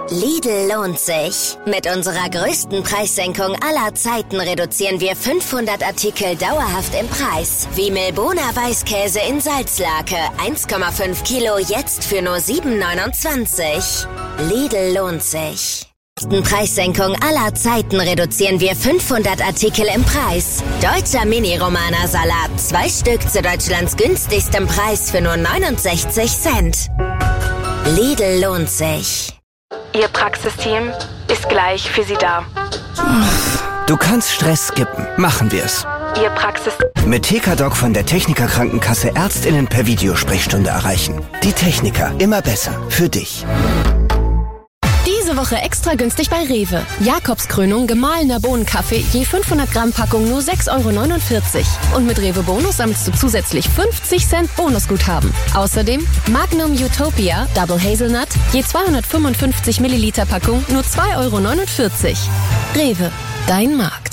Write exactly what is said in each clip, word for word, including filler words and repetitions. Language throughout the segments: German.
Lidl lohnt sich. Mit unserer größten Preissenkung aller Zeiten reduzieren wir fünfhundert Artikel dauerhaft im Preis. Wie Milbona Weißkäse in Salzlake, eins Komma fünf Kilo, jetzt für nur sieben neunundzwanzig. Lidl lohnt sich. Preissenkung aller Zeiten reduzieren wir fünfhundert Artikel im Preis. Deutscher Mini-Romana-Salat, zwei Stück zu Deutschlands günstigstem Preis für nur neunundsechzig Cent. Lidl lohnt sich. Ihr Praxisteam ist gleich für Sie da. Du kannst Stress skippen. Machen wir's. Ihr Praxis... Mit Tekadoc von der Techniker Krankenkasse Ärztinnen per Videosprechstunde erreichen. Die Techniker, immer besser. Für dich. Diese Woche extra günstig bei Rewe. Jakobskrönung gemahlener Bohnenkaffee, je fünfhundert Gramm Packung nur sechs Euro neunundvierzig. Und mit Rewe Bonus sammelst du zusätzlich fünfzig Cent Bonusguthaben. Außerdem Magnum Utopia Double Hazelnut, je zweihundertfünfundfünfzig Milliliter Packung nur zwei Euro neunundvierzig. Rewe, dein Markt.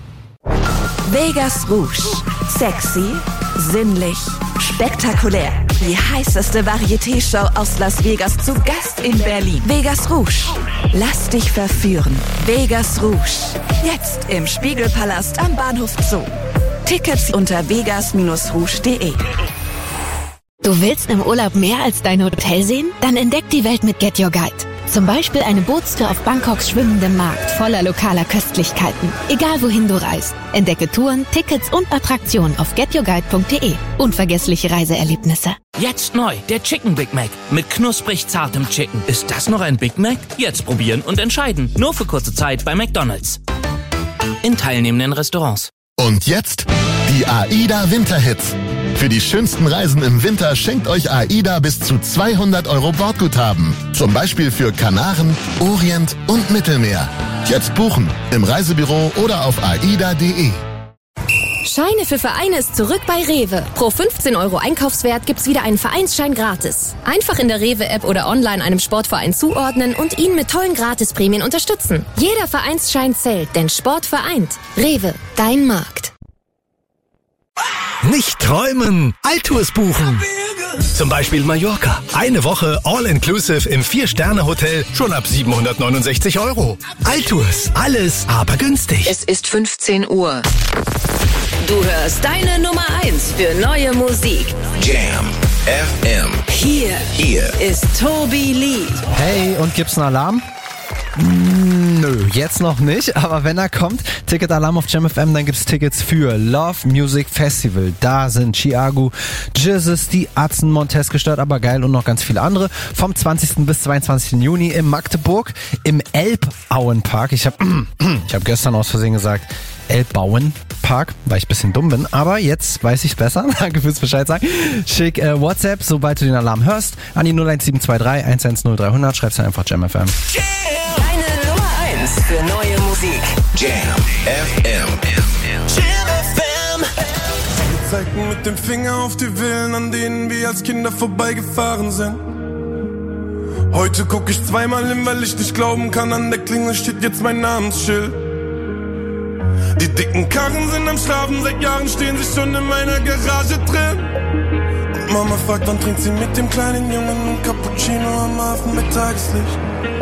Vegas Rouge. Sexy, sinnlich, spektakulär. Die heißeste Varieté-Show aus Las Vegas zu Gast in Berlin. Vegas Rouge. Lass dich verführen. Vegas Rouge. Jetzt im Spiegelpalast am Bahnhof Zoo. Tickets unter vegas Bindestrich rouge punkt de. Du willst im Urlaub mehr als dein Hotel sehen? Dann entdeck die Welt mit Get Your Guide. Zum Beispiel eine Bootstour auf Bangkoks schwimmendem Markt voller lokaler Köstlichkeiten. Egal wohin du reist. Entdecke Touren, Tickets und Attraktionen auf get your guide punkt de. Unvergessliche Reiseerlebnisse. Jetzt neu, der Chicken Big Mac. Mit knusprig zartem Chicken. Ist das noch ein Big Mac? Jetzt probieren und entscheiden. Nur für kurze Zeit bei McDonald's. In teilnehmenden Restaurants. Und jetzt die AIDA Winterhits. Für die schönsten Reisen im Winter schenkt euch AIDA bis zu zweihundert Euro Bordguthaben. Zum Beispiel für Kanaren, Orient und Mittelmeer. Jetzt buchen im Reisebüro oder auf aida punkt de. Scheine für Vereine ist zurück bei Rewe. Pro fünfzehn Euro Einkaufswert gibt's wieder einen Vereinsschein gratis. Einfach in der Rewe-App oder online einem Sportverein zuordnen und ihn mit tollen Gratisprämien unterstützen. Jeder Vereinsschein zählt, denn Sport vereint. Rewe, dein Markt. Nicht träumen, Altours buchen. Zum Beispiel Mallorca. Eine Woche All-Inclusive im Vier-Sterne-Hotel schon ab siebenhundertneunundsechzig Euro. Altours, alles aber günstig. Es ist fünfzehn Uhr. Du hörst deine Nummer eins für neue Musik. Jam F M. Hier, Hier ist Toby Lee. Hey, und gibt's einen Alarm? Nö, jetzt noch nicht, aber wenn er kommt, Ticketalarm auf Jam F M, dann gibt's Tickets für Love Music Festival. Da sind Chiago, Jizzes, die Atzen, Montez, gestört, aber geil und noch ganz viele andere. Vom zwanzigsten bis zweiundzwanzigsten Juni in Magdeburg im Elbauenpark. Ich habe ich hab gestern aus Versehen gesagt Elbauenpark, weil ich ein bisschen dumm bin, aber jetzt weiß ich's besser. Danke fürs Bescheid sagen. Schick äh, WhatsApp, sobald du den Alarm hörst, an die null eins sieben zwei drei eins eins null drei hundert, schreibst dann einfach Jam F M. Deine Nummer eins für neue Musik. Jam F M. Jam F M. Wir zeigten mit dem Finger auf die Villen, an denen wir als Kinder vorbeigefahren sind. Heute guck ich zweimal hin, weil ich nicht glauben kann, an der Klingel steht jetzt mein Namensschild. Die dicken Karren sind am Schlafen, seit Jahren stehen sie schon in meiner Garage drin. Und Mama fragt, wann trinkt sie mit dem kleinen Jungen ein Cappuccino am Hafen mit Tageslicht.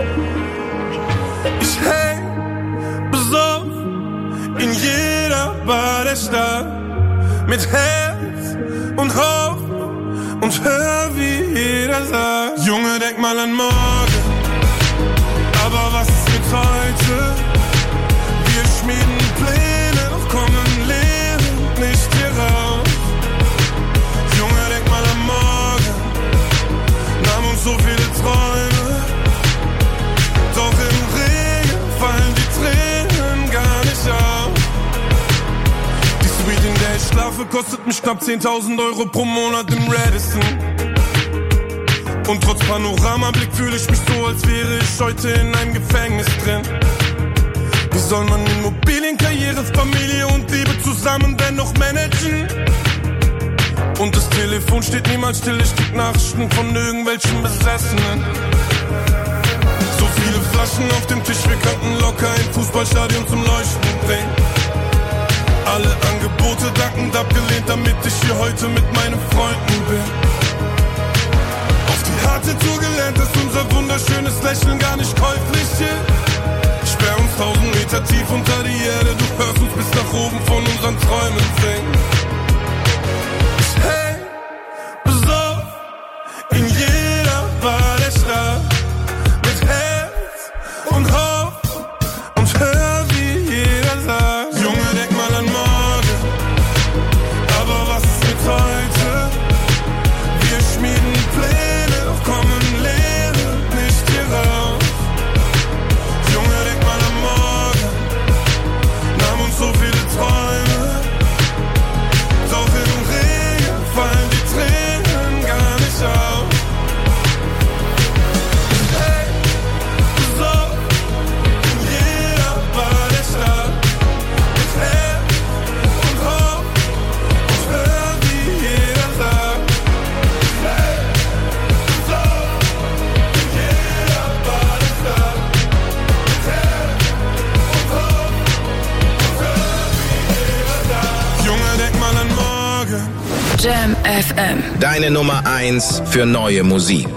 Ich häng besoffen in jeder Bar der Stadt, mit Herz und Hoffnung und hör, wie jeder sagt: Junge, denk mal an morgen, aber was ist mit heute? Wir schmieden Pläne, doch kommen lebend nicht hier raus. Junge, denk mal an morgen, nahm uns so viele Träume, doch im Regen fallen die Tränen gar nicht auf. Die Suite, in der ich schlafe, kostet mich knapp zehntausend Euro pro Monat im Radisson. Und trotz Panoramablick fühle ich mich so, als wäre ich heute in einem Gefängnis drin. Wie soll man Immobilien, Karriere, Familie und Liebe zusammen dennoch managen? Und das Telefon steht niemals still, ich krieg Nachrichten von irgendwelchen Besessenen. So viele Flaschen auf dem Tisch, wir könnten locker ein Fußballstadion zum Leuchten bringen. Alle Angebote dankend abgelehnt, damit ich hier heute mit meinen Freunden bin. Auf die harte Tour gelernt, dass unser wunderschönes deines Lächeln gar nicht käuflich ist. Sperr uns tausend Meter tief unter die Erde, du hörst uns bis nach oben von unseren Träumen singen. Ich häng besoffen in jeder Bar der Stadt, mit Herz und Hoffnung und hör, wie jeder sagt: Junge, denk mal an morgen, aber was ist mit heute? Wir schmieden Pläne, doch kommen Leere nicht hier raus. Junge, denk mal an morgen, nahm uns so viele Träume, doch im Regen fallen die Tränen gar nicht auf. Hey, so in jeder Bar der Stadt, mit Herz und Hoffnung und hör, wie jeder sagt. Hey, so in jeder Bar der Stadt, mit Herz und Hoffnung und hör, wie jeder sagt. Junge, denk mal an morgen. Jam F M. Deine Nummer eins für neue Musik.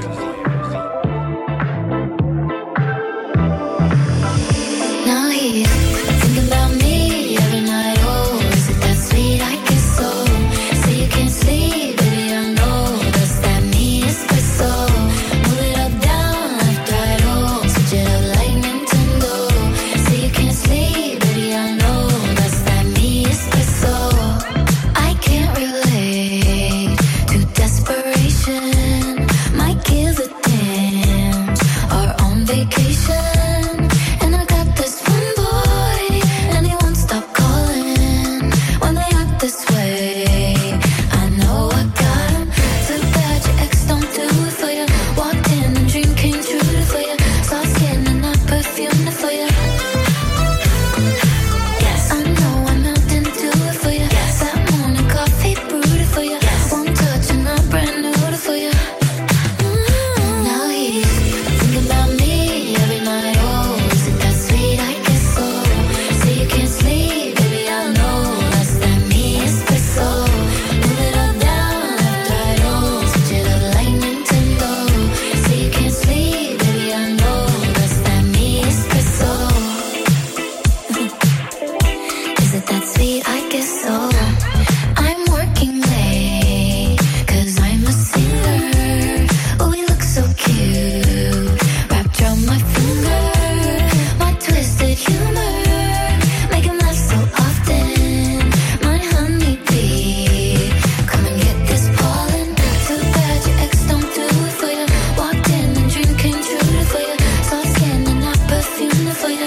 Now he's thinking about me every night. Oh, is it that sweet? I guess so. Say you can't sleep, baby, I know that's that me espresso. Move it up, down, left, right, oh, switch it up like Nintendo. Say you can't sleep, baby, I know that's that me espresso. I can't relate to desperation. My kids are dance are on vacation, and I got this one boy, and he won't stop calling when they act this way. I know I got him. Too bad your ex don't do it for you. Walked in and dream came true for you. Saw skin and I perfumed it for you. Yes, I know I melted into it for you. That morning coffee brewed it for you. One touch and I brand new it for you. Now he's thinking about me every night. Oh, is it that sweet? I guess so. Say you can't sleep, baby, I know that's that me espresso. Move it up, down, left, right, oh, switch it up like Nintendo. Say you can't sleep, baby, I know that's that me espresso. Is it that sweet? I guess so. I'm working late, cause I'm a singer. Oh, we look so cute, wrapped around my finger. My twisted humor, make him laugh so often. My honeybee, come and get this pollen. Too bad your ex don't do it for you. Walked in and dream came true for you. Saw skin and I perfumed it for you.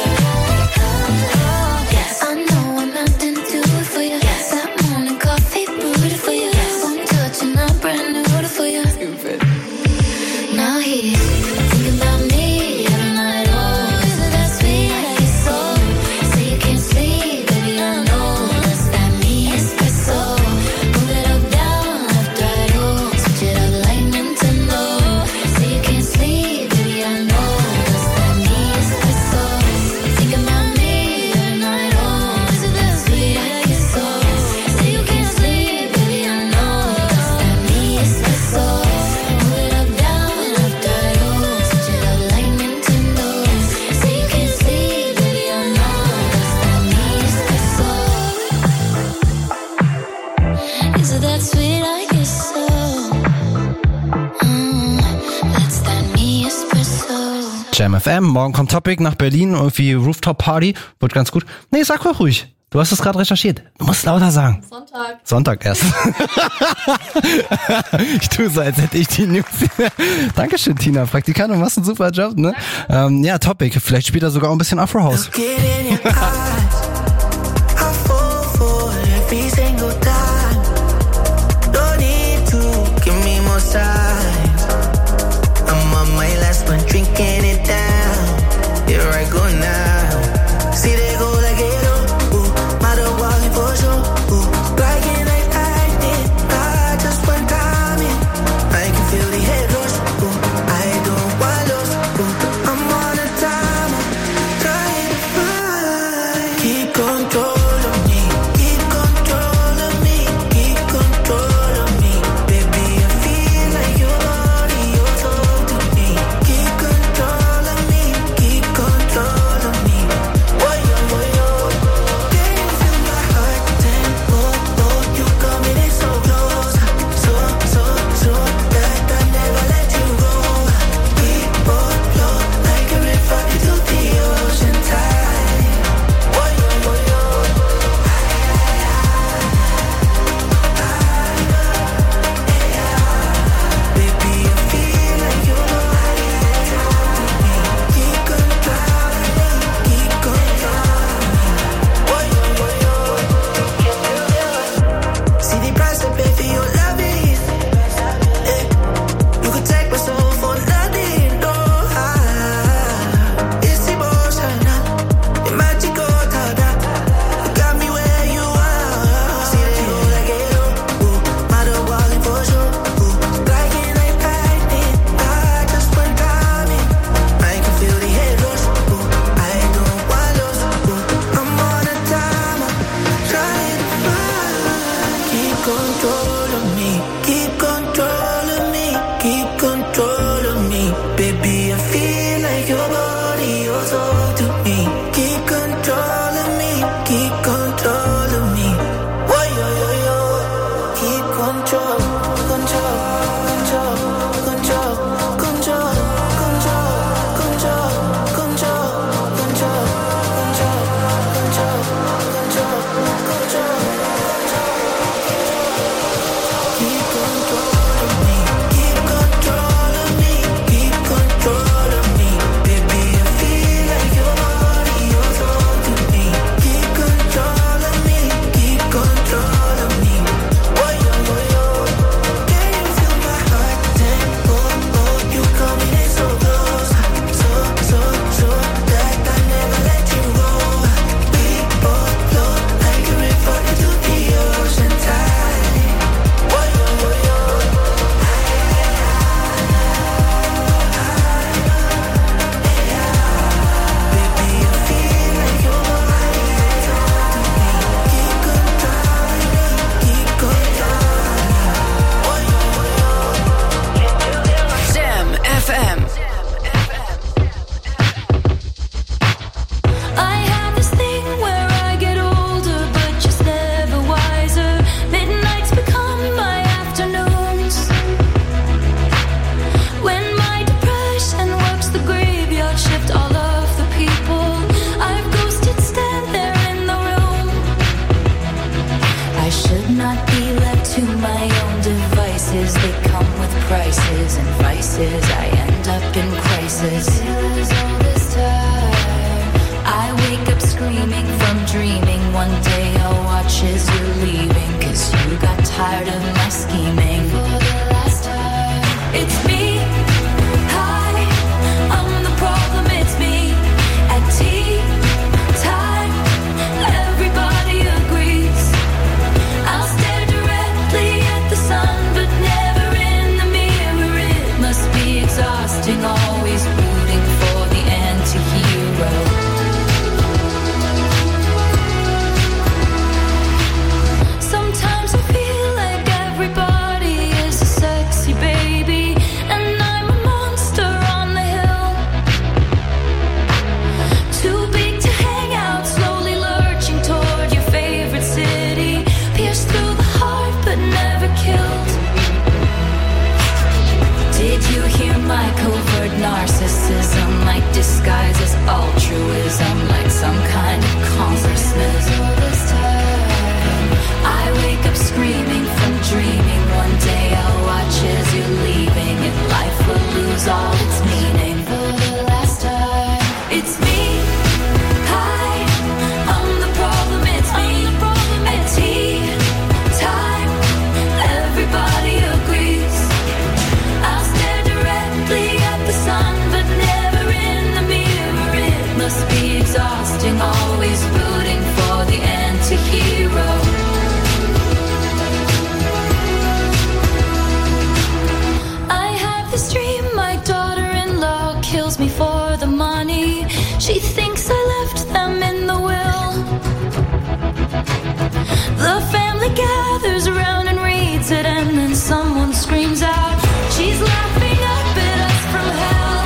Yes, I know I'm not into it for you. That morning coffee brewed it for you. One touch and I brand new it for you. Now he's thinking about me every night. Oh, is it that sweet? I guess so. Say you can't sleep, baby, I know that's that me espresso. Move it up, down, left, right, oh, switch it up like Nintendo. Say you can't sleep, baby, I know that's that me espresso. Thinking about me every night. Oh, is it that sweet? I guess so. Say you can't sleep, baby, I know that's that me espresso. Move it up, down, left, right, oh, switch it up like Nintendo. Say you can't sleep, baby, I know that's that me espresso. Is it that sweet? I guess so. Mm, that's that me espresso. Jam F M, morgen kommt Topic nach Berlin, irgendwie Rooftop Party, wird ganz gut. Nee, sag doch ruhig. Du hast es gerade recherchiert. Du musst lauter sagen. Sonntag. Sonntag erst. Ich tue so, als hätte ich die News. Dankeschön, Tina. Praktikant, du machst einen super Job, ne? Ähm, ja, Topic. Vielleicht spielt er sogar auch ein bisschen Afro House. Drinking it down, here I go now. See they go like it, oh, ooh, matter what for sure, ooh, like it like I did, I just one time in, I can feel the head rush, ooh, I don't want lost, ooh, I'm on a timer, trying to find. one day I'll watch as you're leaving, 'cause you got tired of my scheming. For the last time, it's me. Hi, I'm the problem, it's me. At tea time, everybody agrees. I'll stare directly at the sun, but never in the mirror. It must be exhausting, always rooting for the anti-hero. Sometimes I feel like everybody is a sexy baby, and I'm a monster on the hill. Too big to hang out, slowly lurching toward your favorite city. Pierced through the heart, but never killed. Did you hear my covert narcissism? Like disguise as altruism, like some kind of consciousness. All this time, I wake up screaming from dreaming. One day I'll watch as you're leaving, and life will lose all its meaning. For the last time, it's me. Hi, I'm the problem, it's me. At tea time, everybody agrees. I'll stare directly at the sun, but never in the mirror. It must be exhausting, always rooting for the anti-hero. I have this dream, my daughter-in-law kills me for the money. She thinks I left them in the will. The family gathers around and reads it, and then someone screams out, she's laughing up at us from hell.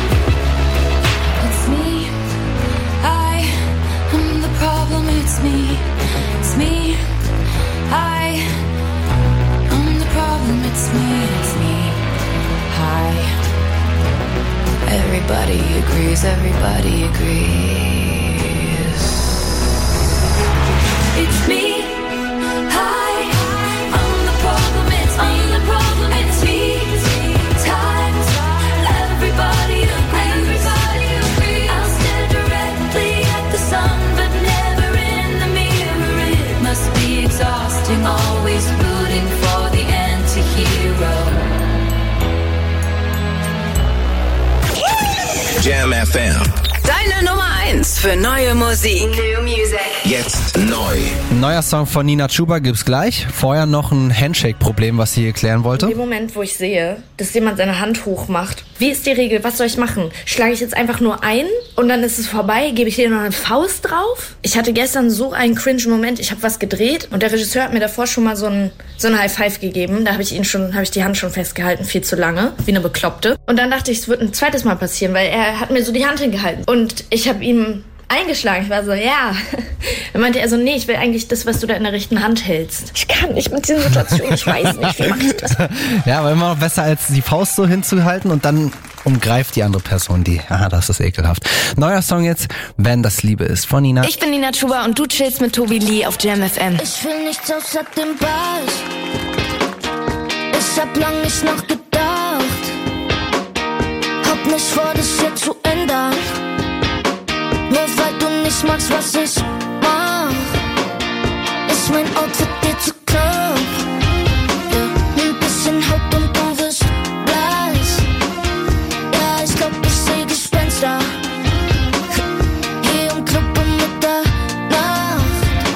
It's me. I am the problem, it's me. It's me. I am the problem, it's me. It's me. Hi. Everybody agrees, everybody agrees. It's me. Hi. I'm the problem, it's me. I'm the problem, it's me. Times, everybody agrees. Everybody agrees. I'll stare directly at the sun, but never in the mirror. It must be exhausting, always rooting for the anti-hero. Jam F M. Deine Nummer eins für neue Musik. New Music. Jetzt neu. Ein neuer Song von Nina Chuba gibt's gleich. Vorher noch ein Handshake-Problem, was sie hier klären wollte. In dem Moment, wo ich sehe, dass jemand seine Hand hoch macht, wie ist die Regel? Was soll ich machen? Schlage ich jetzt einfach nur ein und dann ist es vorbei? Gebe ich dir noch eine Faust drauf? Ich hatte gestern so einen cringe-Moment. Ich habe was gedreht und der Regisseur hat mir davor schon mal so ein so ein High Five gegeben. Da habe ich ihn schon, habe ich die Hand schon festgehalten, viel zu lange, wie eine Bekloppte. Und dann dachte ich, es wird ein zweites Mal passieren, weil er hat mir so die Hand hingehalten. Und ich habe ihm eingeschlagen. Ich war so, ja. Dann meinte er so, nee, ich will eigentlich das, was du da in der rechten Hand hältst. Ich kann nicht mit dieser Situation, ich weiß nicht, wie mache ich das? Ja, aber immer noch besser, als die Faust so hinzuhalten und dann umgreift die andere Person die. Aha, das ist ekelhaft. Neuer Song jetzt, Wenn das Liebe ist, von Nina. Ich bin Nina Chuba und du chillst mit Tobi Lee auf Jam F M. Ich will nichts außer dem Ball. Ich hab lang nicht nachgedacht. Hab nicht vor, das jetzt zu ändern. Nur weil du nicht magst, was ich mach. Ist mein Outfit dir zu knapp? Ja, ein bisschen Haut und du wirst blass. Ja, ich glaub, ich seh Gespenster. Hier im Club um Mitternacht.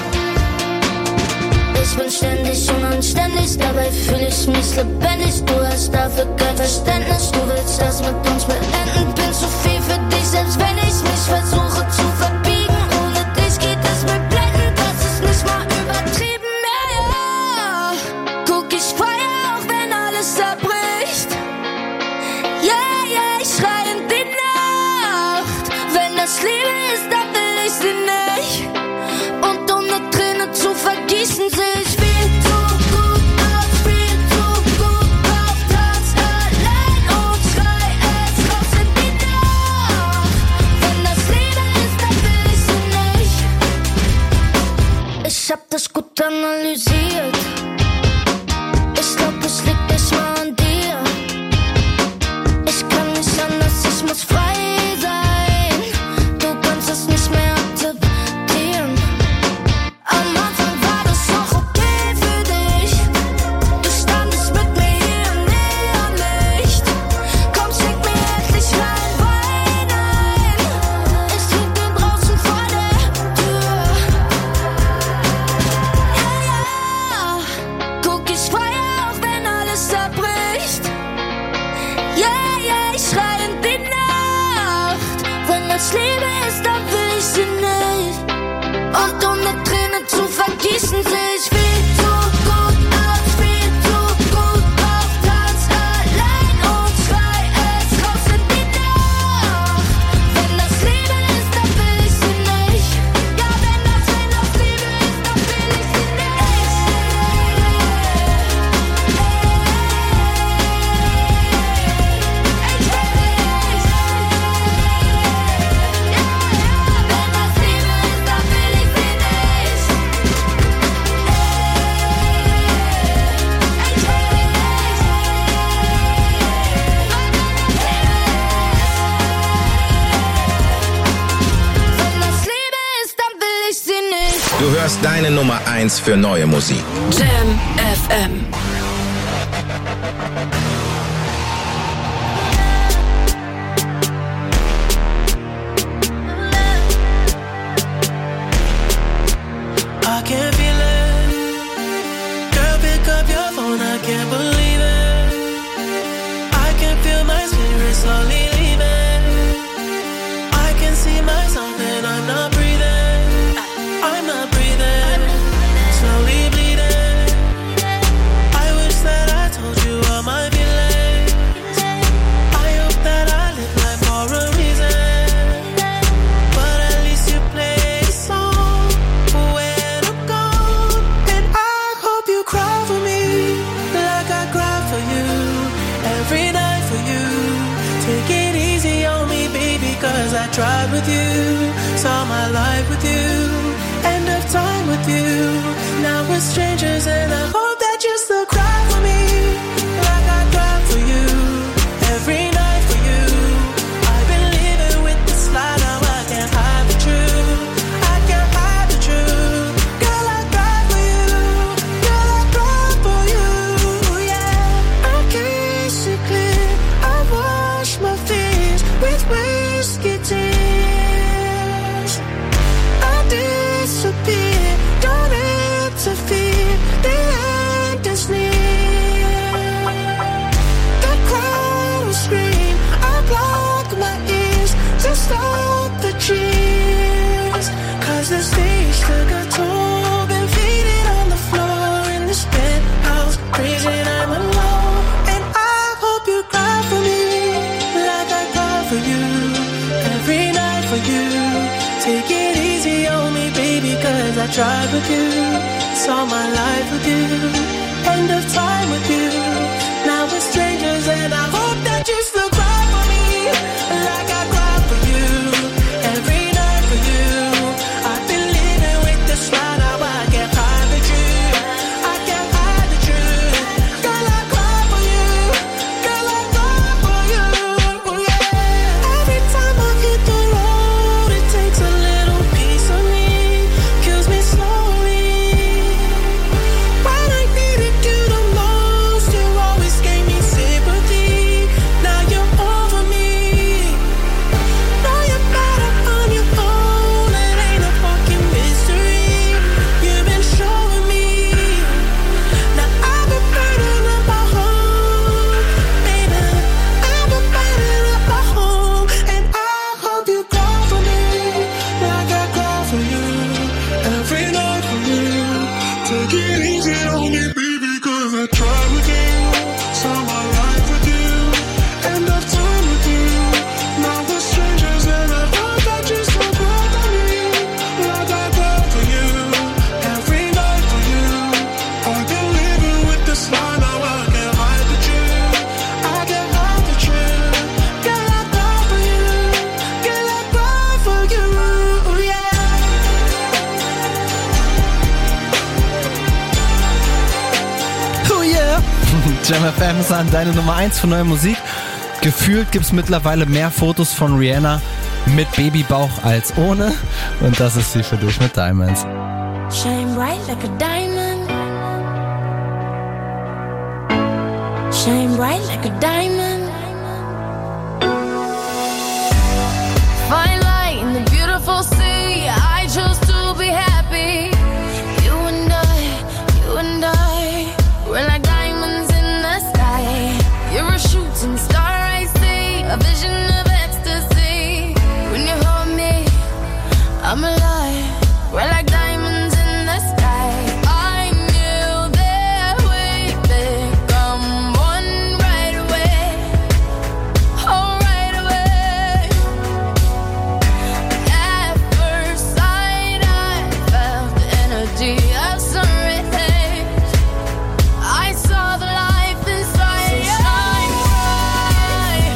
Ich bin ständig unanständig, dabei fühl ich mich lebendig. Du hast dafür kein Verständnis, du willst das mit uns beenden. Bin zu viel für dich, selbst wenn ich mich versuche zu verbiegen. Ohne dich geht es mir blendend, das ist nicht mal übertrieben. Ja, ja, guck, ich feier auch, wenn alles zerbricht. Ja, ja, ich schrei in die Nacht. Wenn das Liebe ist, dann will ich sie nicht. Und um eine Träne zu vergießen, seh ich viel zu gut aus, viel zu gut drauf. Tanz allein und schrei es raus in die Nacht. Wenn das Liebe ist, dann will ich sie nicht. Ich hab das gut analysiert. Ich glaub, es liegt nicht mal an dir. Ich kann nicht anders, ich muss frei sein. Du kannst es nicht mehr akzeptieren. das Liebe ist, dann will ich sie nicht. Und um eine Träne zu vergießen, seh ich viel zu gut aus, viel zu gut auf Tanz allein und schrei es raus in die Nacht. Wenn das Liebe ist, dann will ich sie nicht. Ja, wenn das, wenn das Liebe ist, dann will ich sie nicht. Du hörst deine Nummer eins für neue Musik. Jam F M. I can't feel it. Girl, pick up your phone, I can't believe it. I can feel my spirit slowly leaving. I can see myself and I'm not breathing. I'm not breathing. Slowly bleeding. I wish that I told you all my feelings. I hope that I live life for a reason. But at least you play a song when I'm gone. And I hope you cry for me like I cry for you. Every night for you. Take it easy on me, baby, cause I tried with you. Saw my life with you. End of time with you. Now we're strangers and I hope that you still cry for me like I cry for you. Every night for you. I've been living with this lie, now I can't hide the truth. I can't hide the truth. Girl, I cry for you. Girl, I cry for you. Yeah. I kiss it clear. I wash my face with whiskey tears. I disappear. Don't interfere. The end is near. The crowd will scream. I block my ears to stop the cheers. Cause the stage took a toll. Been faded on the floor in this penthouse. Crazy, I'm alone. And I hope you cry for me like I cry for you. Every night for you. Take it easy on me, baby, cause I tried with you. Saw my life with you. End of time with you. Now we're strangers and I hope that you still cry for me like I cry for you. Every night for you. I've been living with this lie, now I can't hide the truth. I can't hide the truth. Girl, I cry for you. Girl, I cry for you. Yeah. Every time I hit the road, it takes a little piece of me. Kills me slowly. When I needed you the most, you always gave me sympathy. Now you're over me. Know you're better on your own. It ain't a fucking mystery. You've been showing me. Now I've been burning up my home, baby. I've been burning up my home, and I hope you cry for me like I cry for you. Every night for you. Take it easy on me, baby, cause I tried with you. Saw my life with you. End of time with you. Now we're strangers and I hope that you still cry for me like I cry for you. Every night for you. I've been living with this lie, now I can't hide the truth. I can't hide the truth. Girl, I cry for you. Girl, I cry for you. Yeah. Oh yeah! Jam F M ist an deine Nummer eins für neue Musik. Gefühlt gibt's mittlerweile mehr Fotos von Rihanna mit Babybauch als ohne. Und das ist sie für dich mit Diamonds. Shine bright like a diamond. Shine bright like a diamond. Fine light in the beautiful sea. I chose to be happy. You and I, you and I, we're like diamonds in the sky. You're a shooting star, I see, a vision of ecstasy. When you hold I'm alive. We're like diamonds in the sky. I knew that we'd become one right away. Oh, right away. At first sight, I felt the energy of sun rays. I saw the life inside you. Shine bright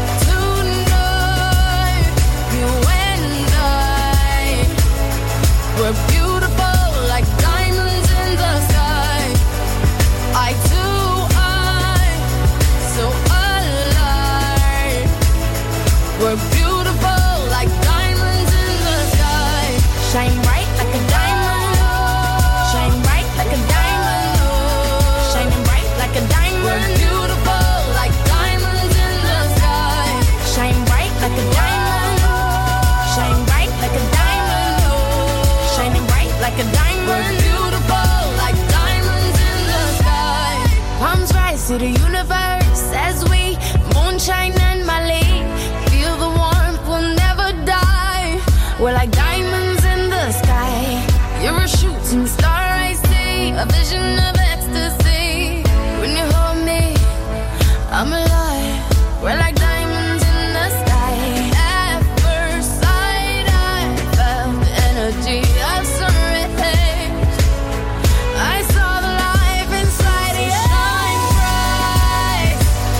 tonight. You and I, we're beautiful like diamonds in the sky. I too, I, so alive. We're beautiful like diamonds in the sky. Shine bright like a diamond. Shine bright like a diamond. Shining bright like a diamond. We're beautiful like diamonds in the sky. Shine bright like a diamond. Shine bright like a diamond. Shining bright like a diamond. We're beautiful like diamonds in the sky. Palms rise to the universe as we moonshine and Mali. Feel the warmth, we'll never die. We're like diamonds in the sky. You're a shooting star I see, a vision of ecstasy. When you hold me, I'm alive. We're like diamonds in the sky. At first sight, I felt the energy of sun rays. I saw the life inside you. Shine bright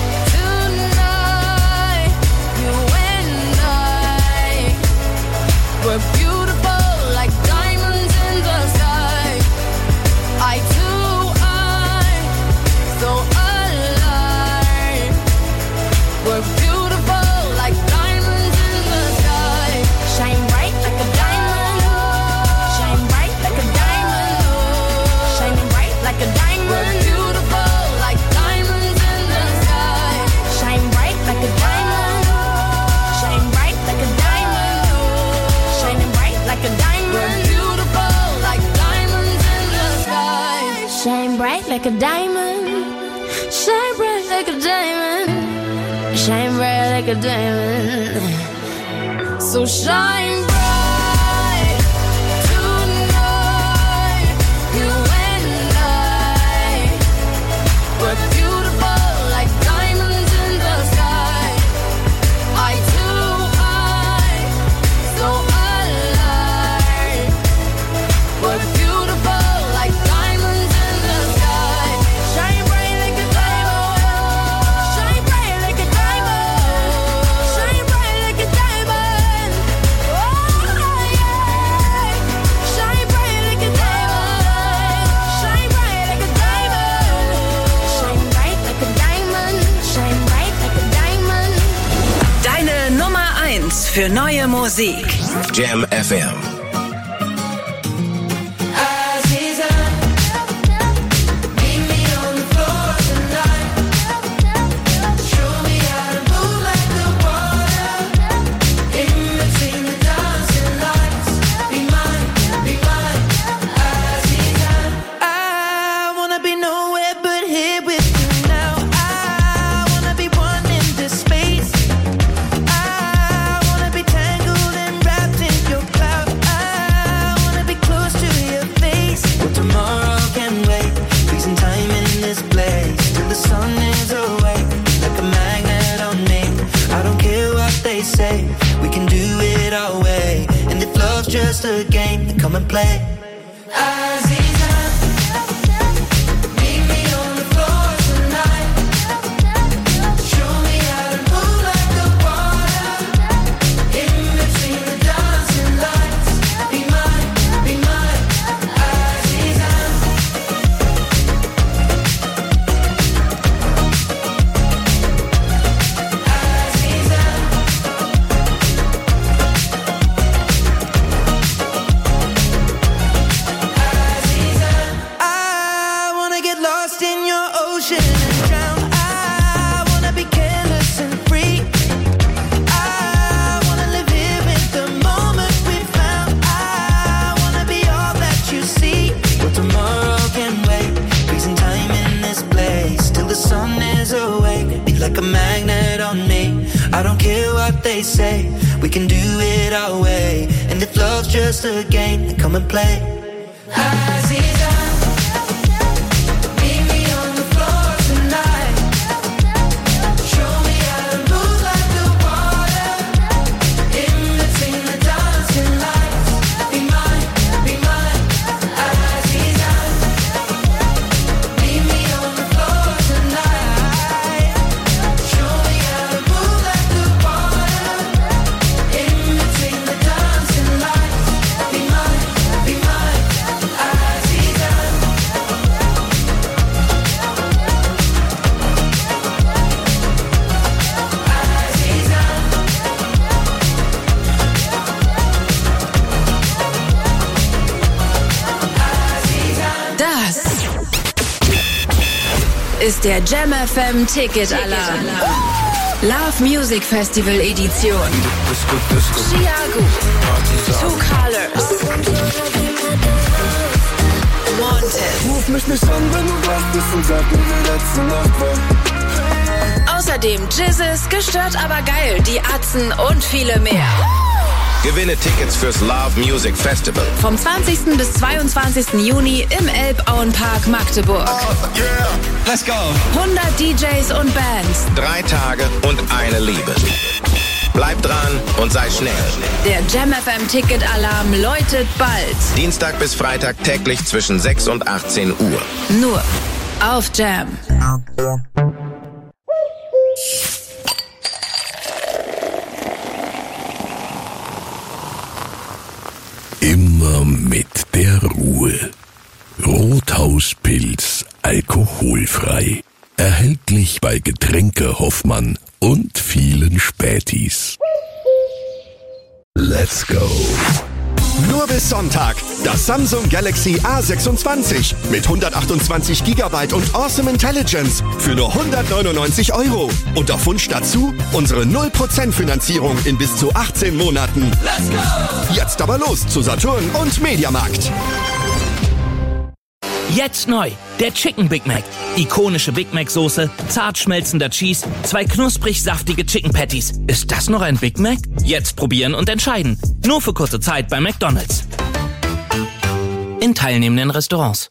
tonight. You and I, we're beautiful like diamonds in the sky. I too, I, so alive. We're beautiful like diamonds in the sky. Shine bright like a diamond. Shine bright like a diamond. Shining bright like a diamond. We're beautiful like diamonds in the sky. Shine bright like a diamond. Shine bright like a diamond. Shining bright like a diamond. We're beautiful like diamonds in the sky. Shine bright like a diamond. Shine bright like a diamond. Shine bright like a diamond. So shine bright tonight. You and I, we're beautiful like diamonds in the sky. I too, I, so alive. We're beautiful like diamonds in the sky. Shine bright like a diamond. Shine bright like a diamond. Shine bright like a diamond. Oh yeah. Shine bright like a diamond. Shine bright like a diamond. Shine bright like a diamond. Shine bright like a diamond. Deine Nummer eins für neue Musik. Jam F M. I wanna be nowhere but here with you now. I wanna be one in this space. I wanna be tangled and wrapped in your cloud. I wanna be close to your face. Well, tomorrow can wait. Freezing time in this place till the sun is awake. Like a magnet on me. I don't care what they say. We can do it our way. And if love's just a game, then come and play. Aziza, meet me on the floor tonight. Show me how to move like the water. In between the dancing lights. Be mine, be mine, Aziza. Aziza. I wanna get lost in your ocean and drown. I wanna be careless and free. I wanna live here with the moment we found. I wanna be all that you see. Well, tomorrow can wait. Freezing time in this place till the sun is awake. Be like a magnet on me. I don't care what they say. We can do it our way. And if love's just a game, then come and play. Aziza, meet me on the floor tonight. Show me how to move like the water. In between the dancing lights. Be mine, be mine, Aziza. Meet me on the floor tonight. Show me how to move like the water. In between the dancing lights. Be mine, be mine, Aziza. Das ist der Jam F M Ticket Alarm. Love Music Festival Edition. Chiago, Two Colors, Wanted. Ruf mich nicht an, wenn du wach bist und sag mir, wie letzte Nacht war. Außerdem Jizzes, gestört aber geil, die Atzen und viele mehr. Gewinne Tickets fürs Love Music Festival. Vom zwanzigsten bis zweiundzwanzigsten Juni im Elbauenpark Magdeburg. Oh, yeah. Let's go. hundert D Js und Bands. Drei Tage und eine Liebe. Bleib dran und sei schnell. Der Jam F M Ticket Alarm läutet bald. Dienstag bis Freitag täglich zwischen sechs und achtzehn Uhr. Nur auf Jam. Immer mit der Ruhe. Rothauspilz alkoholfrei. Erhältlich bei Getränke Hoffmann und vielen Spätis. Let's go. Nur bis Sonntag. Das Samsung Galaxy A sechsundzwanzig mit hundertachtundzwanzig Gigabyte und Awesome Intelligence für nur hundertneunundneunzig Euro. Und auf Wunsch dazu unsere null Prozent Finanzierung in bis zu achtzehn Monaten. Let's go! Jetzt aber los zu Saturn und Mediamarkt. Jetzt neu, der Chicken Big Mac. Ikonische Big Mac Soße, zart schmelzender Cheese, zwei knusprig saftige Chicken Patties. Ist das noch ein Big Mac? Jetzt probieren und entscheiden. Nur für kurze Zeit bei McDonald's. In teilnehmenden Restaurants.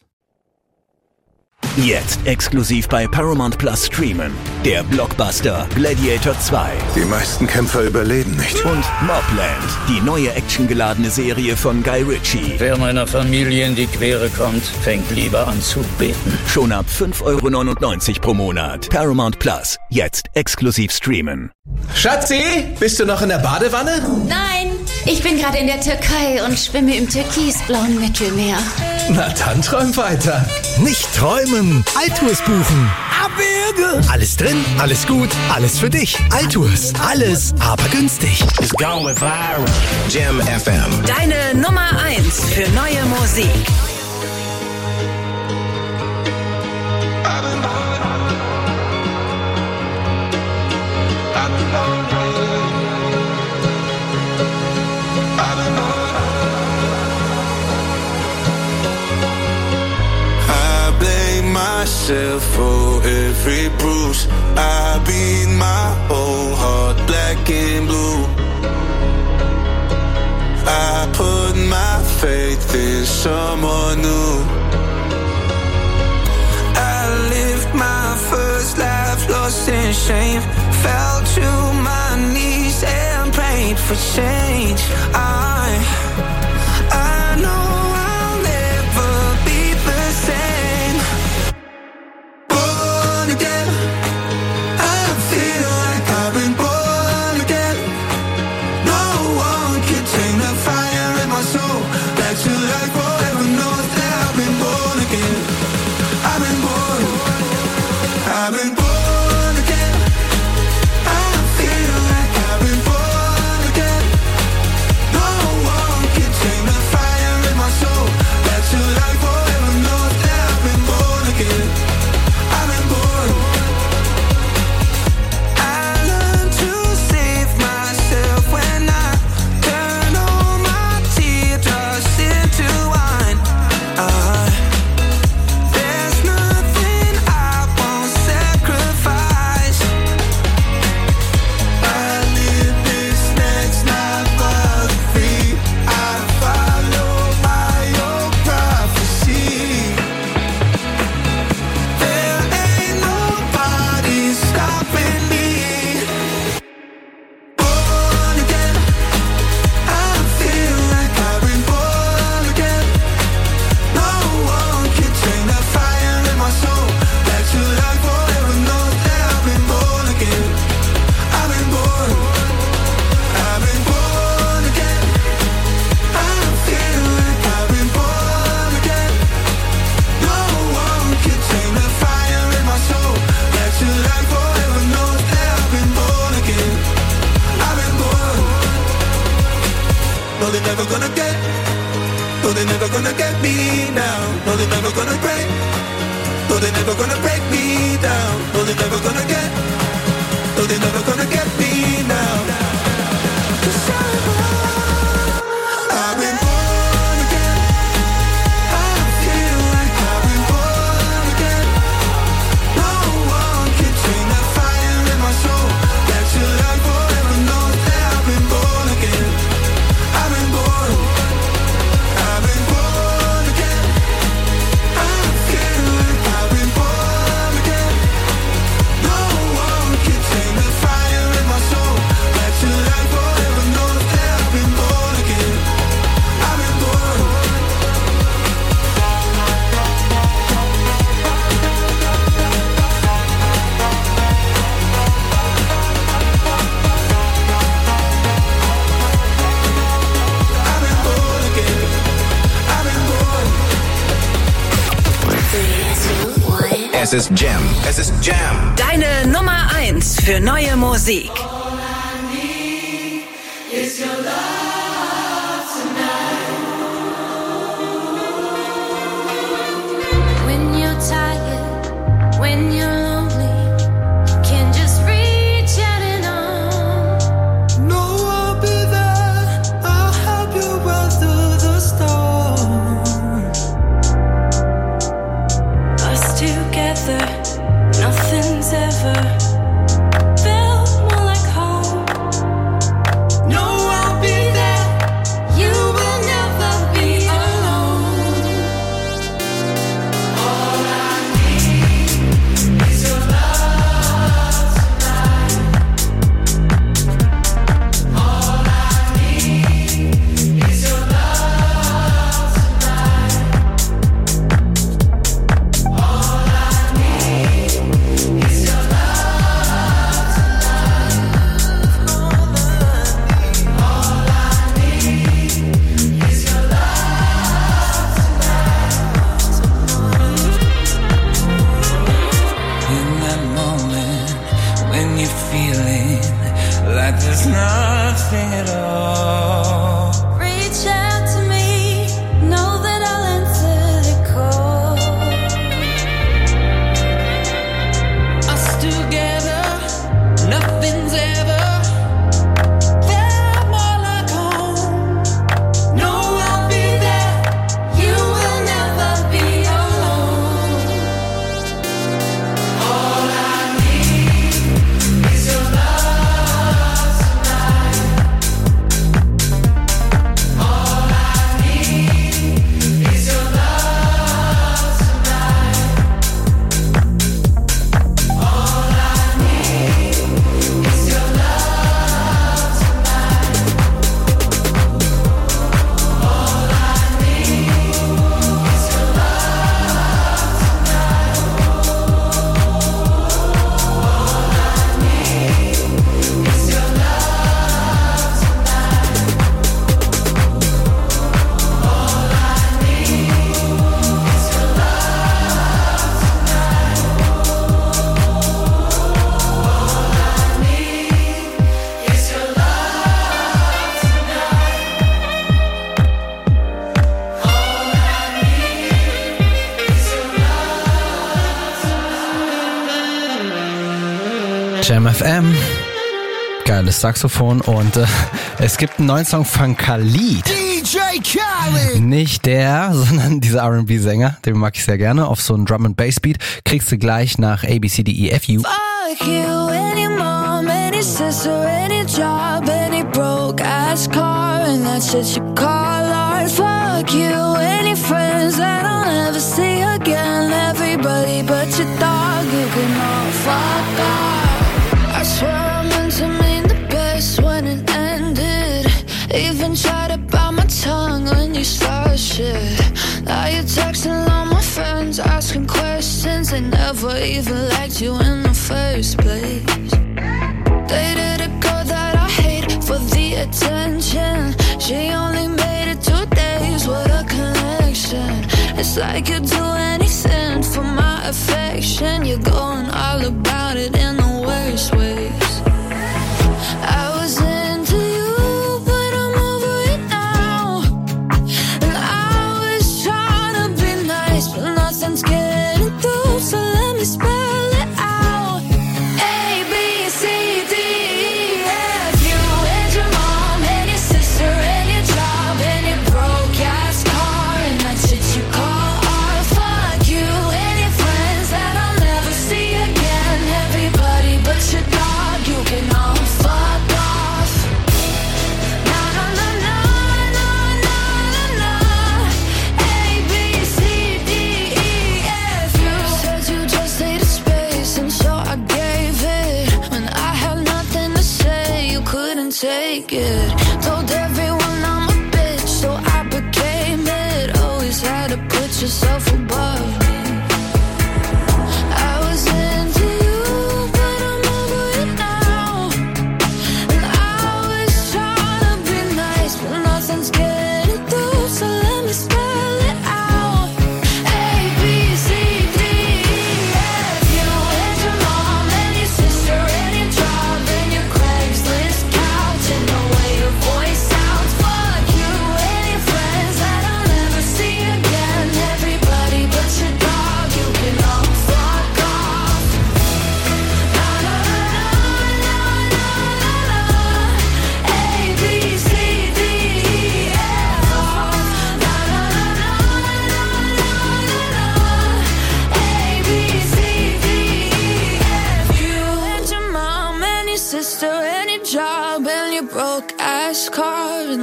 Jetzt exklusiv bei Paramount Plus streamen. Der Blockbuster Gladiator zwei. Die meisten Kämpfer überleben nicht. Und Mobland, die neue actiongeladene Serie von Guy Ritchie. Wer meiner Familie in die Quere kommt, fängt lieber an zu beten. Schon ab fünf Euro neunundneunzig pro Monat. Paramount Plus, jetzt exklusiv streamen. Schatzi, bist du noch in der Badewanne? Nein, ich bin gerade in der Türkei und schwimme im türkisblauen Mittelmeer. Na dann träum weiter. Nicht träumen, Altours buchen. Abwürge. Alles drin, alles gut, alles für dich. Altours, alles, aber günstig. It's going viral. Jam F M. Deine Nummer eins für neue Musik. Myself for every bruise. I beat my whole heart black and blue. I put my faith in someone new. I lived my first life lost in shame. Fell to my knees and prayed for change. I, I know I'll never be the same. Again, I feel like I've been born again. No one can tame the fire in my soul. Back to life forever knows that I've been born again. I've been born. I've been born again. I feel like I've been born again. No one No, they're never gonna get. No, they're never gonna get me now. No, they're never gonna break. No, they're never gonna break me down. No, they're never gonna get. No, they're never gonna get me now. 'Cause I've been born again. I feel like I've been born again. No one can tame that fire in my soul. That your light forever knows that I've been born again. I've been born. I've been born again. I feel like I've been born again. No one can tame the fire in my soul. That your light forever knows that I've been born again. I've been born. I've been born again. I've been born. Es ist Jam. Es ist Jam. Deine Nummer eins für neue Musik. Is your love tonight? When you're tired, when you're lonely, you can just reach out and on. No, I'll be there. I'll help you weather the storm. Us together, nothing's ever felt more like home. No, I'll be there. You will never be alone. All I need is your love tonight. All I need is your love tonight. All I need is your love tonight. All I need is your In that moment when you're feeling like there's nothing at all. Reach out to me, know that I'll answer the call. Us together, nothing's ever felt more like home. No, I'll be there. You will never be alone. All I need is your love tonight. All I need is your love tonight. All I need is your love tonight. All I need is your Jam F M. Geiles Saxophon und äh, es gibt einen neuen Song von Khalid. D J Khaled! Nicht der, sondern dieser R and B-Sänger, den mag ich sehr gerne, auf so einen Drum and Bass Beat. Kriegst du gleich nach A B C D E F U. Fuck you, any mom, any sister, any job, any broke ass car, and that shit you call art. Fuck you, any friends that I'll never see again. Everybody but your dog, you can all fuck off. I swear I meant to mean the best when it ended. Even tried to bite my tongue when you started shit. Now you're texting all my friends, asking questions. They never even liked you in the first place. Dated a girl that I hate for the attention. She only made it two days, what a connection. It's like you'd do anything for my affection. You're going all about it in the worst ways. I was into you, but I'm over it now.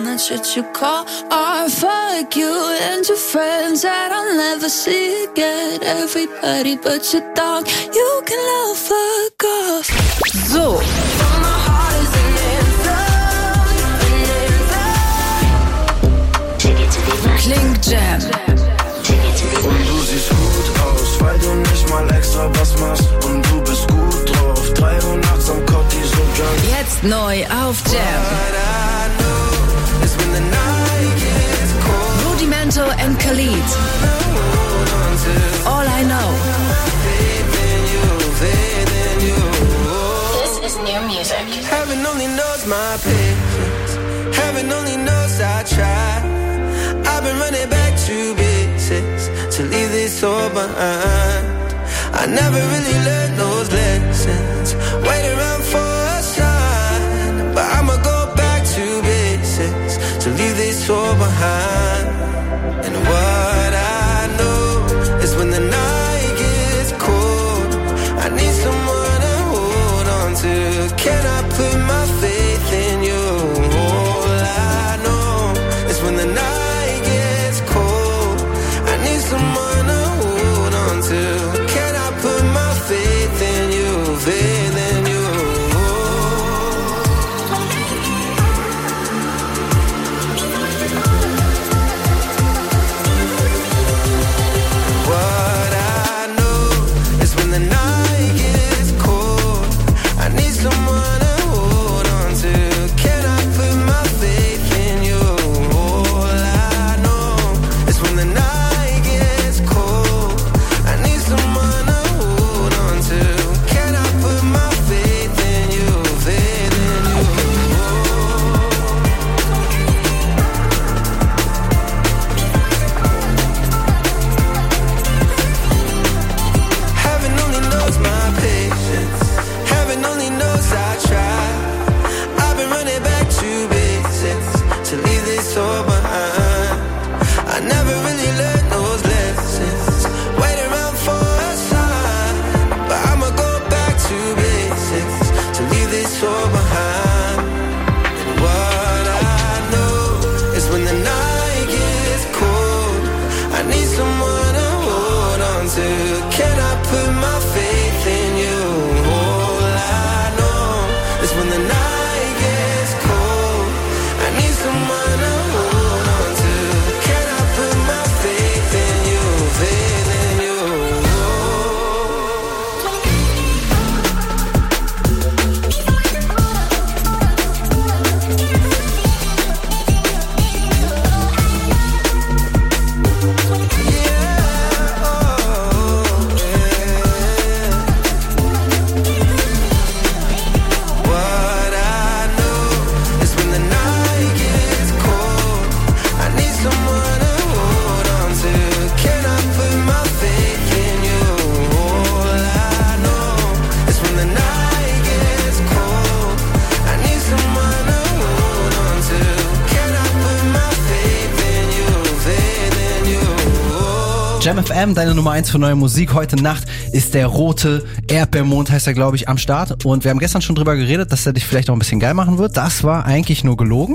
and that's what you call art. Fuck you and your friends that I'll never see again. Everybody but your dog, you can love fuck off. So. Klingt Jam. Und du siehst gut aus, weil du nicht mal extra was machst. Und du bist gut drauf, drei Uhr nachts am Kotti, so junk. Jetzt neu auf Jam. Rudimento and Khalid. All I Know. This is new music. Heaven only knows my patience. Heaven only knows I try. I've been running back to basics to leave this all behind. I never really learned those lessons. Wait around for a sign, but I'ma go back to basics to leave this all behind. And what I know is when the night gets cold, I need someone to hold on to. Can I put my faith in you? All I know is when the night someone to hold on to. Can I put my faith in you, faith in you? What I know is when the night gets cold, I need someone to hold on to. Can I put my faith in you? All I know is when the night Jam F M, deine Nummer eins für neue Musik. Heute Nacht ist der rote Erdbeermond, heißt er, glaube ich, am Start. Und wir haben gestern schon drüber geredet, dass er dich vielleicht auch ein bisschen geil machen wird. Das war eigentlich nur gelogen.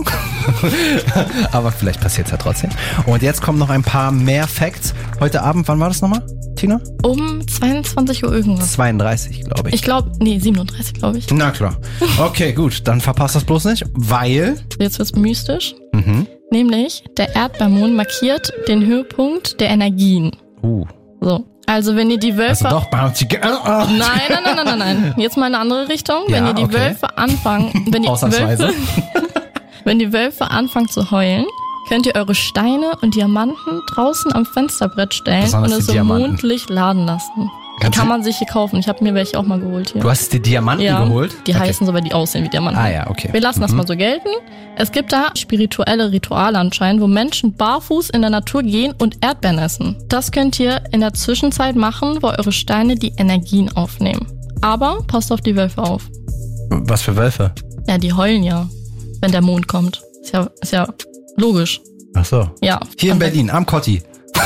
Aber vielleicht passiert es ja trotzdem. Und jetzt kommen noch ein paar mehr Facts. Heute Abend, wann war das nochmal, Tina? Um zweiundzwanzig Uhr irgendwas. zweiunddreißig, glaube ich. Ich glaube, nee, siebenunddreißig, glaube ich. Na klar. Okay, gut, dann verpasst das bloß nicht, weil... Jetzt wird's mystisch. Mhm. Nämlich, der Erdbeermond markiert den Höhepunkt der Energien. Uh. So, also wenn ihr die Wölfe... Also doch, Bounty Girl. Oh. Nein, nein, nein, nein, nein, nein. Jetzt mal eine andere Richtung. Ja, wenn ihr die okay. Wölfe anfangen... Wenn die Ausnahmsweise. Wölfe, wenn die Wölfe anfangen zu heulen, könnt ihr eure Steine und Diamanten draußen am Fensterbrett stellen Besonders und es die im Diamanten. Mondlicht laden lassen. Die Kannst kann du- man sich hier kaufen. Ich habe mir welche auch mal geholt hier. Du hast die Diamanten ja, geholt? Die Okay. heißen so, weil die aussehen wie Diamanten. Ah ja, okay. Wir lassen das Mhm. mal so gelten. Es gibt da spirituelle Rituale anscheinend, wo Menschen barfuß in der Natur gehen und Erdbeeren essen. Das könnt ihr in der Zwischenzeit machen, wo eure Steine die Energien aufnehmen. Aber passt auf die Wölfe auf. Was für Wölfe? Ja, die heulen ja, wenn der Mond kommt. Ist ja, ist ja logisch. Ach so. Ja. Hier in Berlin, am Kotti.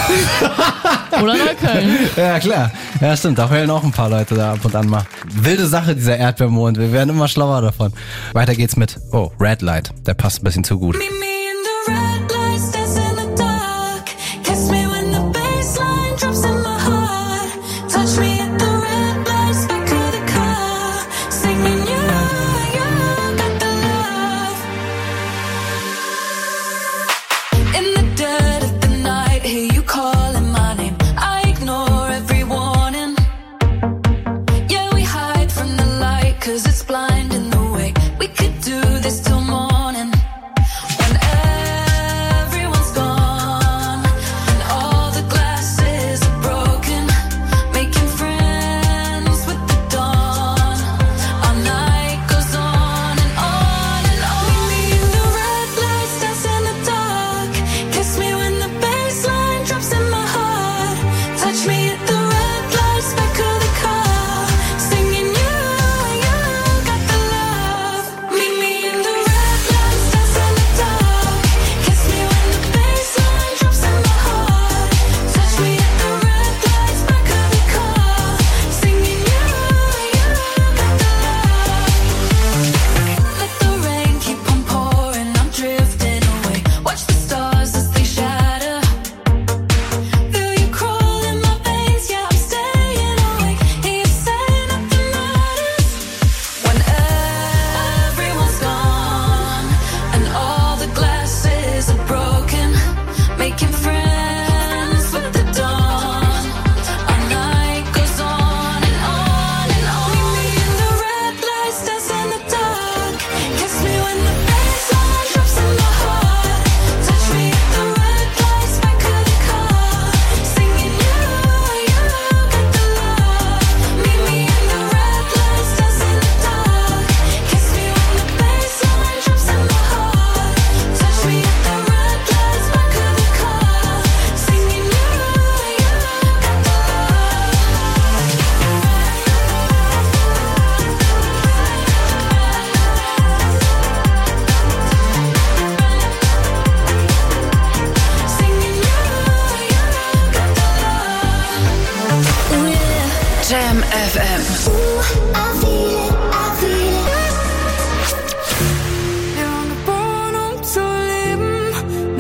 Oder Neukölln. Ja, klar. Ja, stimmt. Da heulen auch ein paar Leute da ab und an mal. Wilde Sache, dieser Erdbeermond. Wir werden immer schlauer davon. Weiter geht's mit, oh, Red Light. Der passt ein bisschen zu gut. Meet me in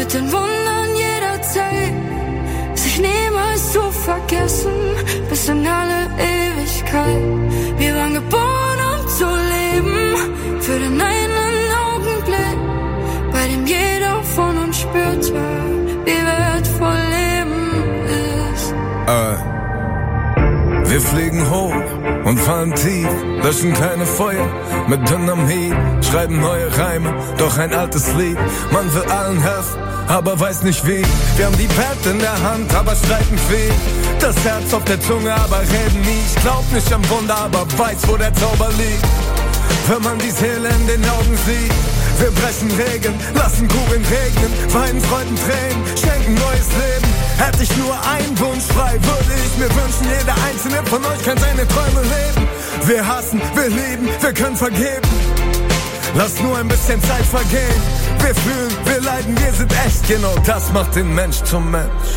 mit den Wundern jeder Zeit, sich niemals zu vergessen, bis in alle Ewigkeit. Wir waren geboren, um zu leben, für den einen Augenblick, bei dem jeder von uns spürte, wie wertvoll Leben ist. Äh. Wir fliegen hoch und fallen tief, löschen keine Feuer mit Dynamit, schreiben neue Reime, doch ein altes Lied. Man will allen helfen, aber weiß nicht wie. Wir haben die Pad in der Hand, aber streiten viel. Das Herz auf der Zunge, aber reden nie. Ich glaub nicht am Wunder, aber weiß, wo der Zauber liegt. Wenn man die Seele in den Augen sieht. Wir brechen Regeln, lassen Kugeln regnen, weinen Freuden Tränen, schenken neues Leben. Hätte ich nur einen Wunsch frei, würde ich mir wünschen, jeder einzelne von euch kann seine Träume leben. Wir hassen, wir lieben, wir können vergeben. Lass nur ein bisschen Zeit vergehen. Wir fühlen, wir leiden, wir sind echt, genau das macht den Mensch zum Mensch.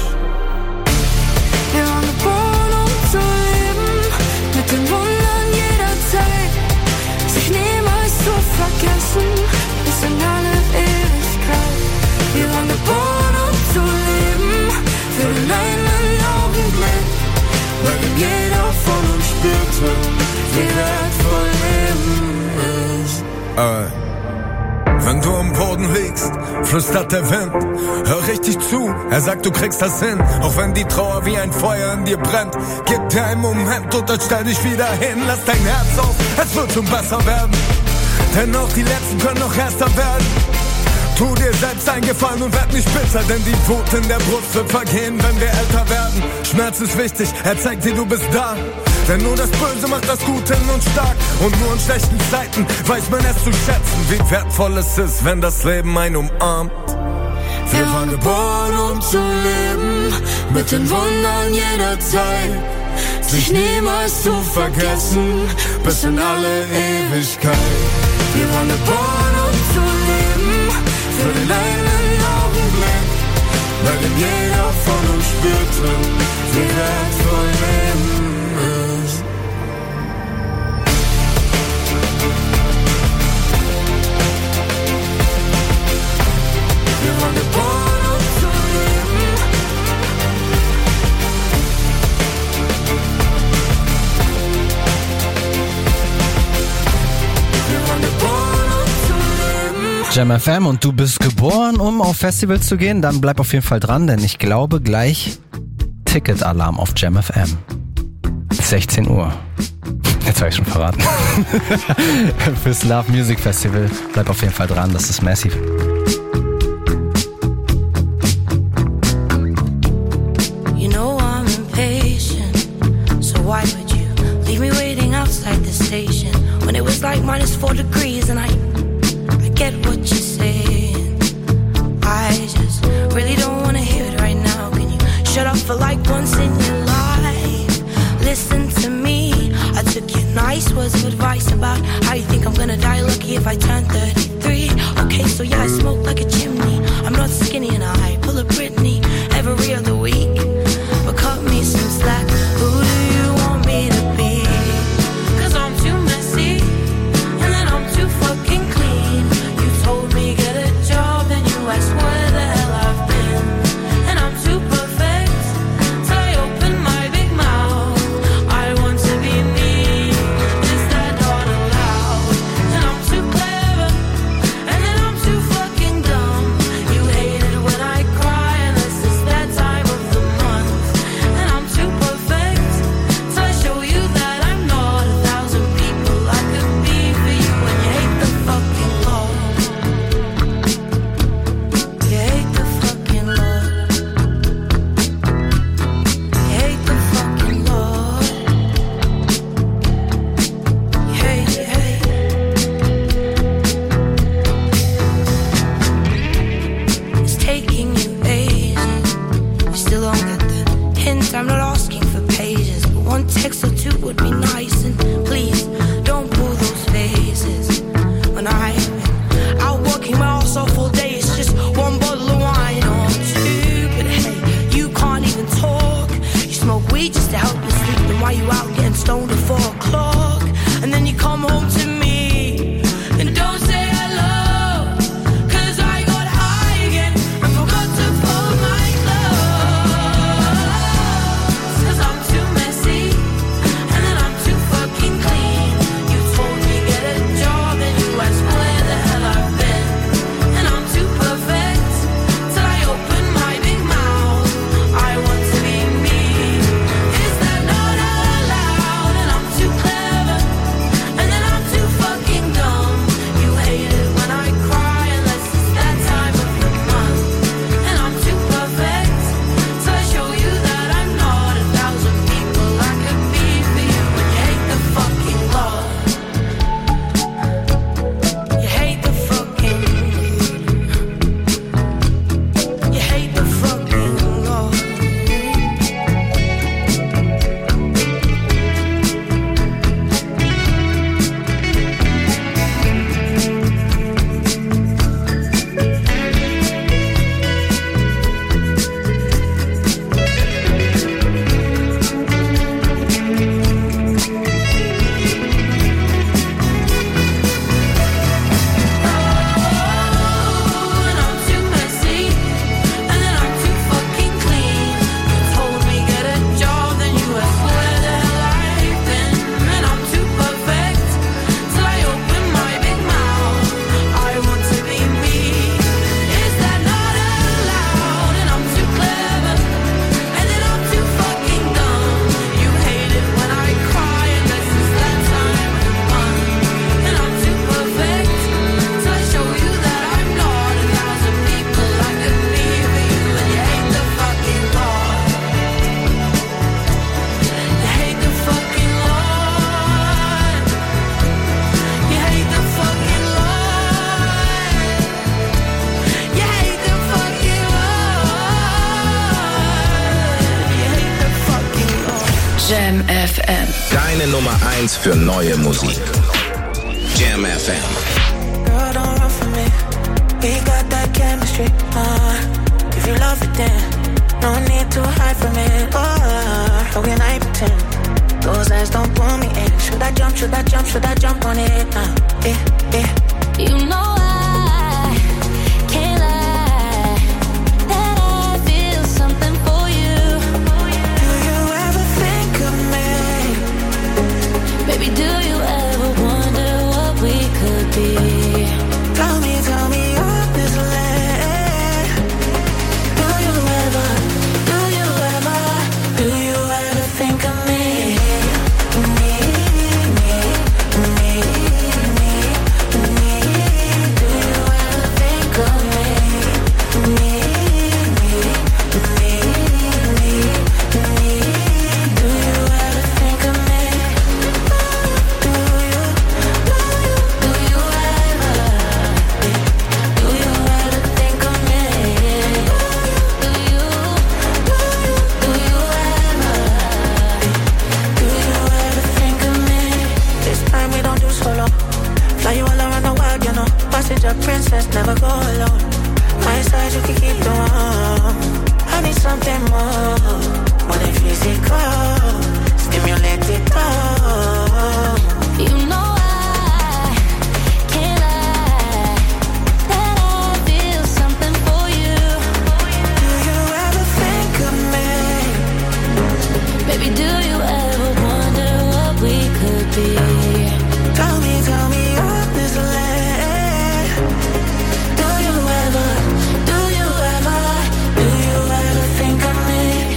Wir waren geboren, um zu leben, mit den Wundern jeder Zeit, sich niemals zu vergessen, bis in alle Ewigkeit. Wir waren geboren, um zu leben, für den einen Augenblick, bei dem jeder von uns spürte, wie wertvoll Leben ist. Äh. Wenn du am Boden liegst, flüstert der Wind. Hör richtig zu, er sagt, du kriegst das hin. Auch wenn die Trauer wie ein Feuer in dir brennt. Gib dir einen Moment und dann stell dich wieder hin. Lass dein Herz auf, es wird schon besser werden. Denn auch die Letzten können noch erster werden. Tu dir selbst einen Gefallen und werd nicht bitter, denn die Wut in der Brust wird vergehen, wenn wir älter werden. Schmerz ist wichtig, er zeigt dir, du bist da. Denn nur das Böse macht das Gute in uns stark. Und nur in schlechten Zeiten weiß man es zu schätzen, wie wertvoll es ist, wenn das Leben einen umarmt. Wir waren geboren, um zu leben, mit den Wundern jeder Zeit, sich niemals zu vergessen, bis in alle Ewigkeit. Wir waren geboren, um zu leben, für den einen Augenblick, bei dem jeder von uns spürte, wie wertvoll Leben ist. Wir waren geboren, um zu leben. Wir waren geboren, um zu leben. Jam F M und du bist geboren, um auf Festivals zu gehen? Dann bleib auf jeden Fall dran, denn ich glaube gleich Ticketalarm auf Jam F M. sechzehn Uhr. Jetzt habe ich schon verraten. Fürs Love Music Festival. Bleib auf jeden Fall dran, das ist massive. You know I'm impatient, so why would you leave me waiting outside the station when it was like minus four degrees and I, I get what you're saying. I just really don't want to hear it right now. Can you shut up for like once in your life? Listen to me, I took your nice words of advice about how you think I'm gonna die lucky if I turn thirty-three. Okay, so yeah, I smoke like a chimney, I'm not skinny and I pull a Britney every other week. But cut me some slack, who do you want me to be? Cause I'm too messy, and then I'm too fucking clean. You told me get a job, and you asked where the hell I've been. And I'm too perfect, till I open my big mouth. I want to be me, is that not allowed? And I'm too clever, and then I'm too fucking dumb. You hate it when I cry, unless it's that time of the month. And I'm too perfect, till I show you that I'm not a thousand people I could be for you. And you hate the fucking law. You hate the fucking law. You hate the fucking law. You hate, you hate. It's taking you ages. You still don't get the hint. I'm not asking for pages, but one text or two would be nice. And please don't pull those faces. When I've been out working my ass off all day, it's just one bottle of wine or two. But hey, you can't even talk. You smoke weed just to help you sleep. Then why you out getting stoned at four o'clock? And then you come home to me and don't say hello. Cause I got high again and forgot F M. Deine Nummer eins für neue Musik. Jam F M. Girl, don't run from me. We got that chemistry. Uh, if you love it, then no need to hide from it. Oh, how can I pretend? Those eyes don't pull me in. Should I jump? Should I jump? Should I jump on it? Uh, yeah, yeah. You know I can't lie that I feel something for you. Do you ever think of me? Baby, do you ever wonder what we could be? Tell me, tell me honestly. Do you ever, do you ever, do you ever think of me? Me, me, me, me, me. Do you ever think of me? Me, me, me, me, me. Do you ever think of me? Do you, do you, do you ever? Do you ever think of me? Do you, do you, do you ever? Do you ever think of me? This time we don't do solo. Fly you all around the world, you know. Passenger princess, never go alone. My side you can keep the warm. I need something more, more than physical. Stimulate it all. You know I can't lie that I feel something for you. Do you ever think of me? Baby, do you ever wonder what we could be? Tell me, tell me honestly. Do you ever, do you ever, do you ever think of me?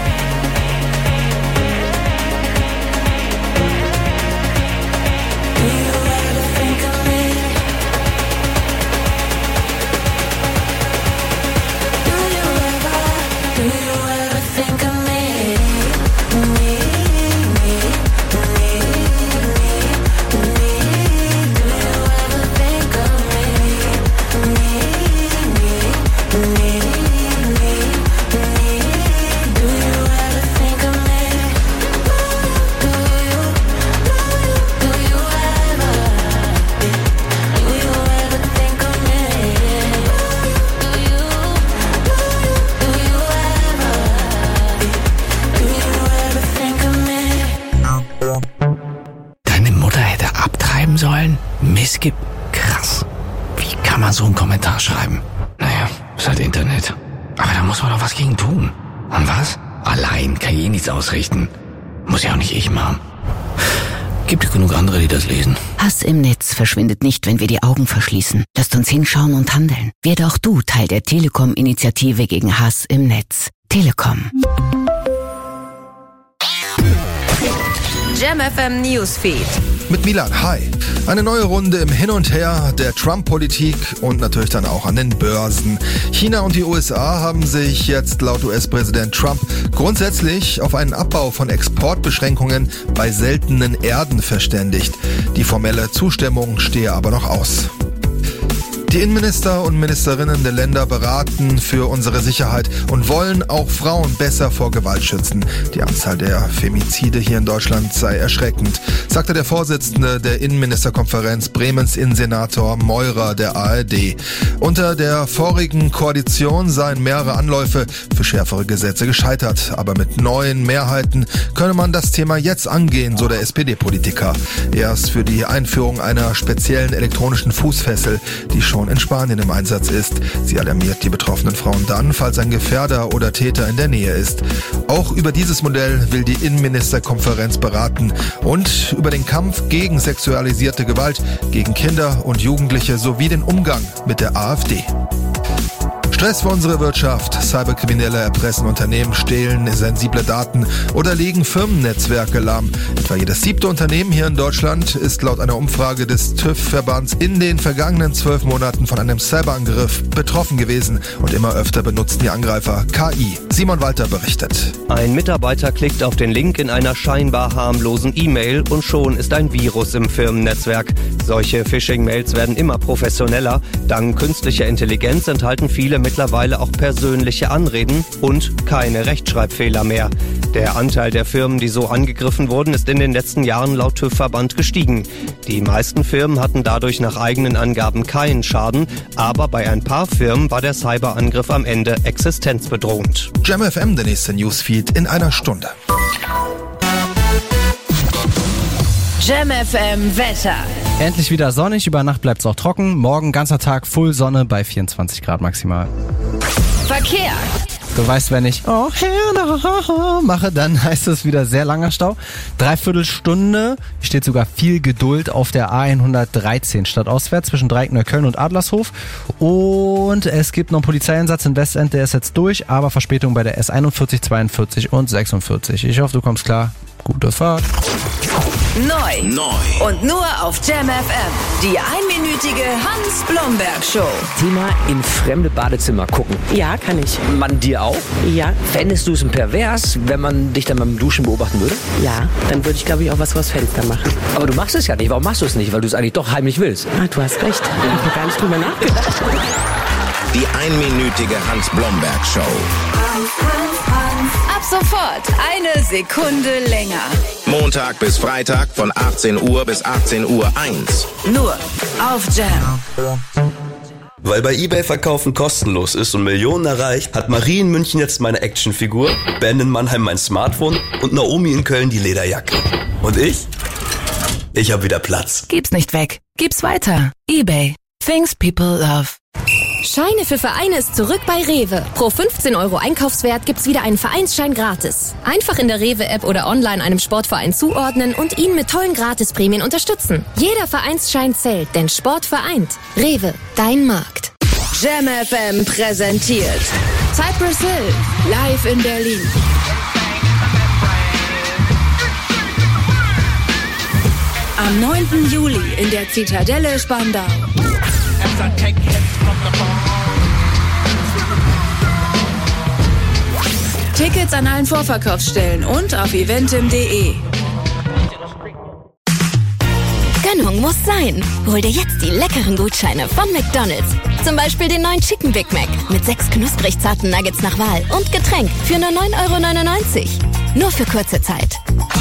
Do you ever think of me? Do you ever, do you ever think of me? Me, me, me, me, me. Do you ever think of me? Me, me, me, me, me. Do you ever think of me? Do you, do you, do you ever? Do you ever think of me? Do you, do you, do you ever? Do you ever think of me? Deine Mutter hätte abtreiben sollen? Missgib. Krass. Wie kann man so einen Kommentar schreiben? Naja, ist halt Internet. Aber da muss man doch was gegen tun. Und was? Allein kann ich eh nichts ausrichten. Muss ja auch nicht ich machen. Gibt ja genug andere, die das lesen. Hass im Netz verschwindet nicht, wenn wir die Augen verschließen. Lasst uns hinschauen und handeln. Werde auch du Teil der Telekom-Initiative gegen Hass im Netz. Telekom. Jam F M Newsfeed. Mit Milan, hi. Eine neue Runde im Hin und Her der Trump-Politik und natürlich dann auch an den Börsen. China und die U S A haben sich jetzt laut U S-Präsident Trump grundsätzlich auf einen Abbau von Exportbeschränkungen bei seltenen Erden verständigt. Die formelle Zustimmung stehe aber noch aus. Die Innenminister und Ministerinnen der Länder beraten für unsere Sicherheit und wollen auch Frauen besser vor Gewalt schützen. Die Anzahl der Femizide hier in Deutschland sei erschreckend, sagte der Vorsitzende der Innenministerkonferenz Bremens Innensenator Meurer der A R D. Unter der vorigen Koalition seien mehrere Anläufe für schärfere Gesetze gescheitert. Aber mit neuen Mehrheiten könne man das Thema jetzt angehen, so der S P D-Politiker. Er ist für die Einführung einer speziellen elektronischen Fußfessel, die schon in Spanien im Einsatz ist. Sie alarmiert die betroffenen Frauen dann, falls ein Gefährder oder Täter in der Nähe ist. Auch über dieses Modell will die Innenministerkonferenz beraten und über den Kampf gegen sexualisierte Gewalt gegen Kinder und Jugendliche sowie den Umgang mit der AfD. Stress für unsere Wirtschaft. Cyberkriminelle erpressen Unternehmen, stehlen sensible Daten oder legen Firmennetzwerke lahm. Etwa jedes siebte Unternehmen hier in Deutschland ist laut einer Umfrage des TÜV-Verbands in den vergangenen zwölf Monaten von einem Cyberangriff betroffen gewesen. Und immer öfter benutzen die Angreifer K I. Simon Walter berichtet. Ein Mitarbeiter klickt auf den Link in einer scheinbar harmlosen E-Mail und schon ist ein Virus im Firmennetzwerk. Solche Phishing-Mails werden immer professioneller. Dank künstlicher Intelligenz enthalten viele mittlerweile auch persönliche Anreden und keine Rechtschreibfehler mehr. Der Anteil der Firmen, die so angegriffen wurden, ist in den letzten Jahren laut TÜV-Verband gestiegen. Die meisten Firmen hatten dadurch nach eigenen Angaben keinen Schaden, aber bei ein paar Firmen war der Cyberangriff am Ende existenzbedrohend. Jam F M, der nächste Newsfeed in einer Stunde. Jam F M Wetter. Endlich wieder sonnig, über Nacht bleibt es auch trocken. Morgen ganzer Tag Full Sonne bei vierundzwanzig Grad maximal. Verkehr. Du weißt, wenn ich oh, mache, dann heißt es wieder sehr langer Stau. Dreiviertel Stunde, steht sogar viel Geduld auf der A hundertdreizehn stadtauswärts zwischen Dreieck, Neukölln und Adlershof. Und es gibt noch einen Polizeieinsatz in Westend, der ist jetzt durch, aber Verspätung bei der S einundvierzig, zweiundvierzig und sechsundvierzig. Ich hoffe, du kommst klar. Gute Fahrt. Neu. Neu. Und nur auf Jam F M. Die einminütige Hans-Blomberg-Show. Thema in fremde Badezimmer gucken. Ja, kann ich. Man dir auch? Ja. Fändest du es pervers, wenn man dich dann beim Duschen beobachten würde? Ja, dann würde ich, glaube ich, auch was vors Fenster machen. Aber du machst es ja nicht. Warum machst du es nicht? Weil du es eigentlich doch heimlich willst. Ah, du hast recht. Ich habe gar nicht drüber nachgedacht. Die einminütige Hans-Blomberg-Show. Ab sofort eine Sekunde länger. Montag bis Freitag von achtzehn Uhr bis achtzehn Uhr eins. Nur auf Jam. Weil bei eBay Verkaufen kostenlos ist und Millionen erreicht, hat Marie in München jetzt meine Actionfigur, Ben in Mannheim mein Smartphone und Naomi in Köln die Lederjacke. Und ich? Ich hab wieder Platz. Gib's nicht weg. Gib's weiter. eBay. Things people love. Scheine für Vereine ist zurück bei Rewe. Pro fünfzehn Euro Einkaufswert gibt's wieder einen Vereinsschein gratis. Einfach in der Rewe-App oder online einem Sportverein zuordnen und ihn mit tollen Gratisprämien unterstützen. Jeder Vereinsschein zählt, denn Sport vereint. Rewe, dein Markt. Jam F M präsentiert Cypress Hill live in Berlin. Am neunten Juli in der Zitadelle Spandau. Tickets an allen Vorverkaufsstellen und auf eventim punkt de. Gönnung muss sein. Hol dir jetzt die leckeren Gutscheine von McDonald's. Zum Beispiel den neuen Chicken Big Mac mit sechs knusprig zarten Nuggets nach Wahl und Getränk für nur neun Euro neunundneunzig. Nur für kurze Zeit.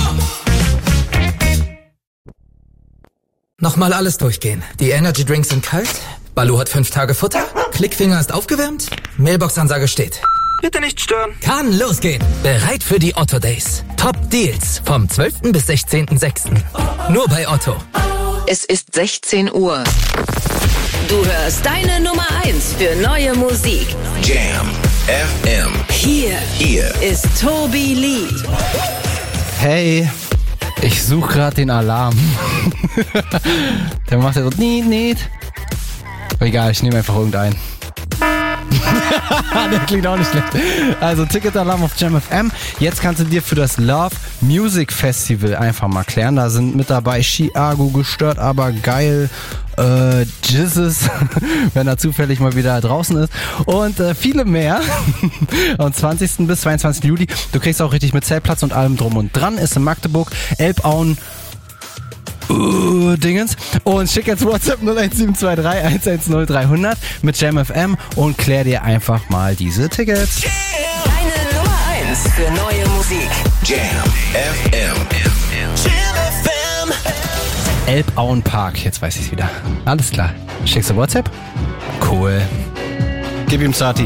Nochmal alles durchgehen. Die Energy Drinks sind kalt, Balu hat fünf Tage Futter, Klickfinger ist aufgewärmt, Mailbox-Ansage steht. Bitte nicht stören. Kann losgehen. Bereit für die Otto Days. Top Deals vom zwölften bis sechzehnten sechsten Nur bei Otto. Es ist sechzehn Uhr. Du hörst deine Nummer eins für neue Musik. Jam F M. Hier, Hier ist Toby Lee. Hey, ich suche gerade den Alarm. Der macht ja so niet, niet. Egal, ich nehme einfach irgendeinen. Der klingt auch nicht schlecht. Also Ticketalarm auf Jam F M. Jetzt kannst du dir für das Love Music Festival einfach mal klären. Da sind mit dabei Chiago, gestört, aber geil, äh, Jizzes, wenn er zufällig mal wieder draußen ist. Und äh, viele mehr. Am zwanzigsten bis zweiundzwanzigsten Juli. Du kriegst auch richtig mit Zeltplatz und allem drum und dran. Ist in Magdeburg, Elbauen, Uh, Dingens. Und schick jetzt WhatsApp null eins sieben zwei drei eins eins null drei null null mit Jam F M und klär dir einfach mal diese Tickets. Deine Nummer eins für neue Musik. Jam F M. Jam F M. Elbauen Park, jetzt weiß ich's wieder. Alles klar. Schickst du WhatsApp? Cool. Gib ihm Sati.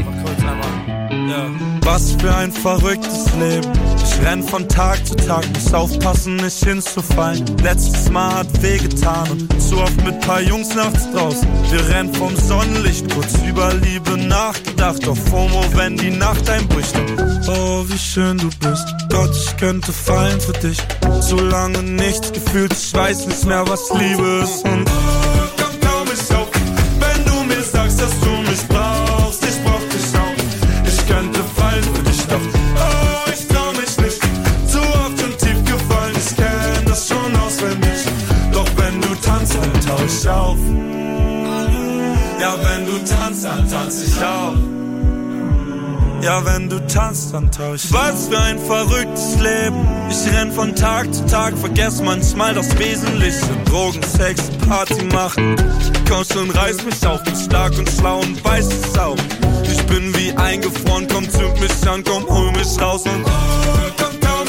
Was für ein verrücktes Leben. Ich renn von Tag zu Tag, muss aufpassen, nicht hinzufallen. Letztes Mal hat wehgetan und zu oft mit paar Jungs nachts draußen. Wir rennen vom Sonnenlicht, kurz über Liebe nachgedacht. Auf FOMO, wenn die Nacht einbricht. Oh, wie schön du bist. Gott, ich könnte fallen für dich. So lange nichts gefühlt, ich weiß nicht mehr, was Liebe ist. Und oh, komm, trau mich auf, wenn du mir sagst, dass du mich brauchst. Ich brauch dich auch. Ich könnte fallen für dich, doch oh, ich trau mich nicht. Zu oft und tief gefallen, ich kenn das schon auswendig. Doch wenn du tanzt, dann tau ich auf. Ja, wenn du tanzt, dann tanz ich auch. Ja, wenn du tanzt, dann tau ich. Was für ein verrücktes Leben. Ich renn von Tag zu Tag, vergess manchmal das Wesentliche. Drogen, Sex, Party machen. Komm schon, reiß mich auf, bin stark und schlau und weiß es auch. Ich bin wie eingefroren, komm, zünd mich an, komm, hol mich raus und oh, komm, trau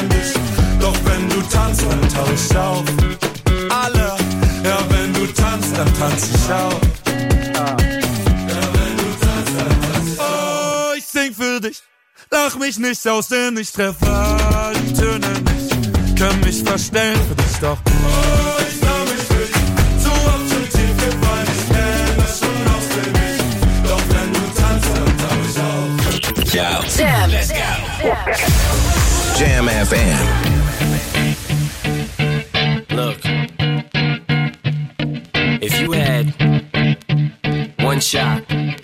an dich. Doch wenn du tanzt, dann tauch ich auf. Alle, ja wenn du tanzt, dann tanz ich auch. Ja wenn du tanzt, dann tanz ich auch. Oh, ich sing für dich, lach mich nicht aus, denn ich treffe die Töne nicht. Kann mich verstellen für dich, doch oh, ich sah mich für dich. Zu oft schon tief gefallen, ich kenn das schon auswendig. Doch wenn du tanzt, dann tauch ich auf. Ciao. Jam. Let's go. Jam F M. Look, if you had one shot,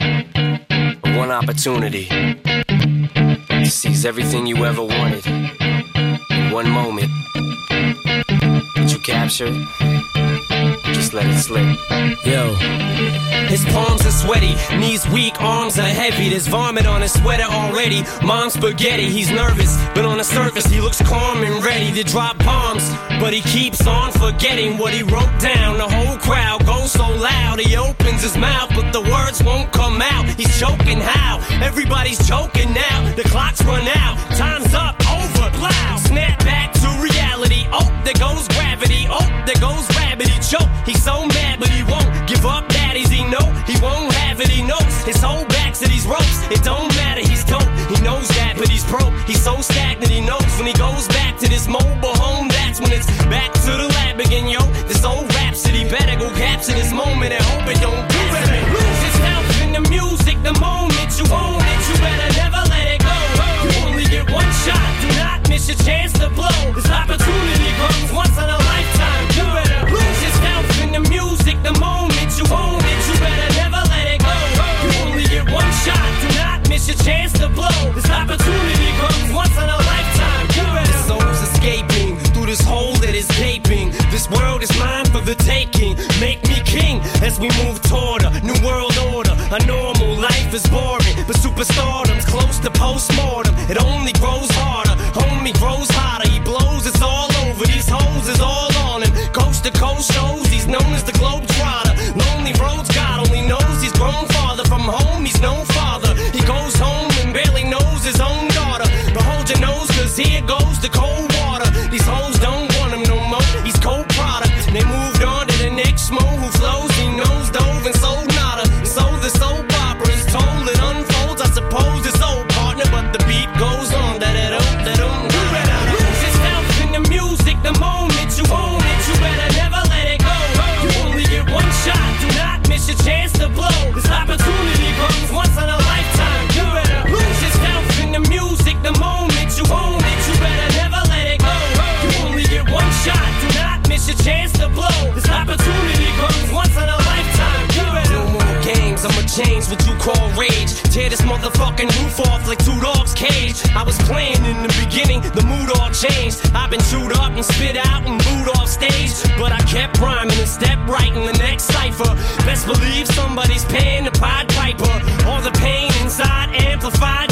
one opportunity to seize everything you ever wanted in one moment, would you capture it? Just let it slip. Yo. His palms are sweaty, knees weak, arms are heavy. There's vomit on his sweater already. Mom's spaghetti, he's nervous, but on the surface he looks calm and ready to drop bombs. But he keeps on forgetting what he wrote down. The whole crowd goes so loud, he opens his mouth, but the words won't come out. He's choking how? Everybody's choking now. The clock's run out, time's up, over, loud. Snap back to reality. Oh, there goes gravity. Oh, there goes rabbit. He choke. He's so mad, but he won't give up. Daddies, he know he won't have it. He knows his whole back to these ropes. It don't matter. He's dope. He knows that, but he's broke. He's so stagnant. He knows when he goes back to this mobile home. That's when it's back to the lab again, yo. This old rhapsody better go capture this moment and hope it don't do it. Lose itself in the music. The moment you own it, you better never let it go. You only get one shot. Do not miss your chance to blow. This opportunity comes once in a lifetime. You better lose yourself in the music. The moment you own it, you better never let it go. You only get one shot. Do not miss your chance to blow. This opportunity comes once in a lifetime. You better. The soul's escaping through this hole that is gaping. This world is mine for the taking. Make me king as we move toward a new world order. A normal life is boring, but superstardom's close to postmortem. It only grows harder, homie grows hotter. He blows, it's all over. These hoes is all on him. Coast to coast shows, he's known as the Globetrotter. Lonely roads, God only knows he's grown farther from home. He's no father. He goes home and barely knows his own daughter. But hold your nose, cause here goes the cold water. These hoes don't want him no more. He's cold product. They moved on to the next mo who flows. He knows dove and sold nada. So the soap opera is told, it unfolds. I suppose it's old partner, but the beat goes on. Da da da da da. You better lose yourself in the music. The moment you own it, you better never let it go. You only get one shot. Do not miss your chance to blow. This opportunity comes once in a lifetime. You better lose yourself in the music. The moment you own it, you better never let it go. You only get one shot. Do not miss your chance to blow. This opportunity comes once in a lifetime. You better. No more games. I'ma change what you call rage. Tear this motherfucking roof off like two dogs' cage. I was playing in the beginning, the mood all changed. I've been chewed up and spit out and booed off stage, but I kept rhyming and stepped right in the next cipher. Best believe somebody's paying the Pied Piper. All the pain inside amplified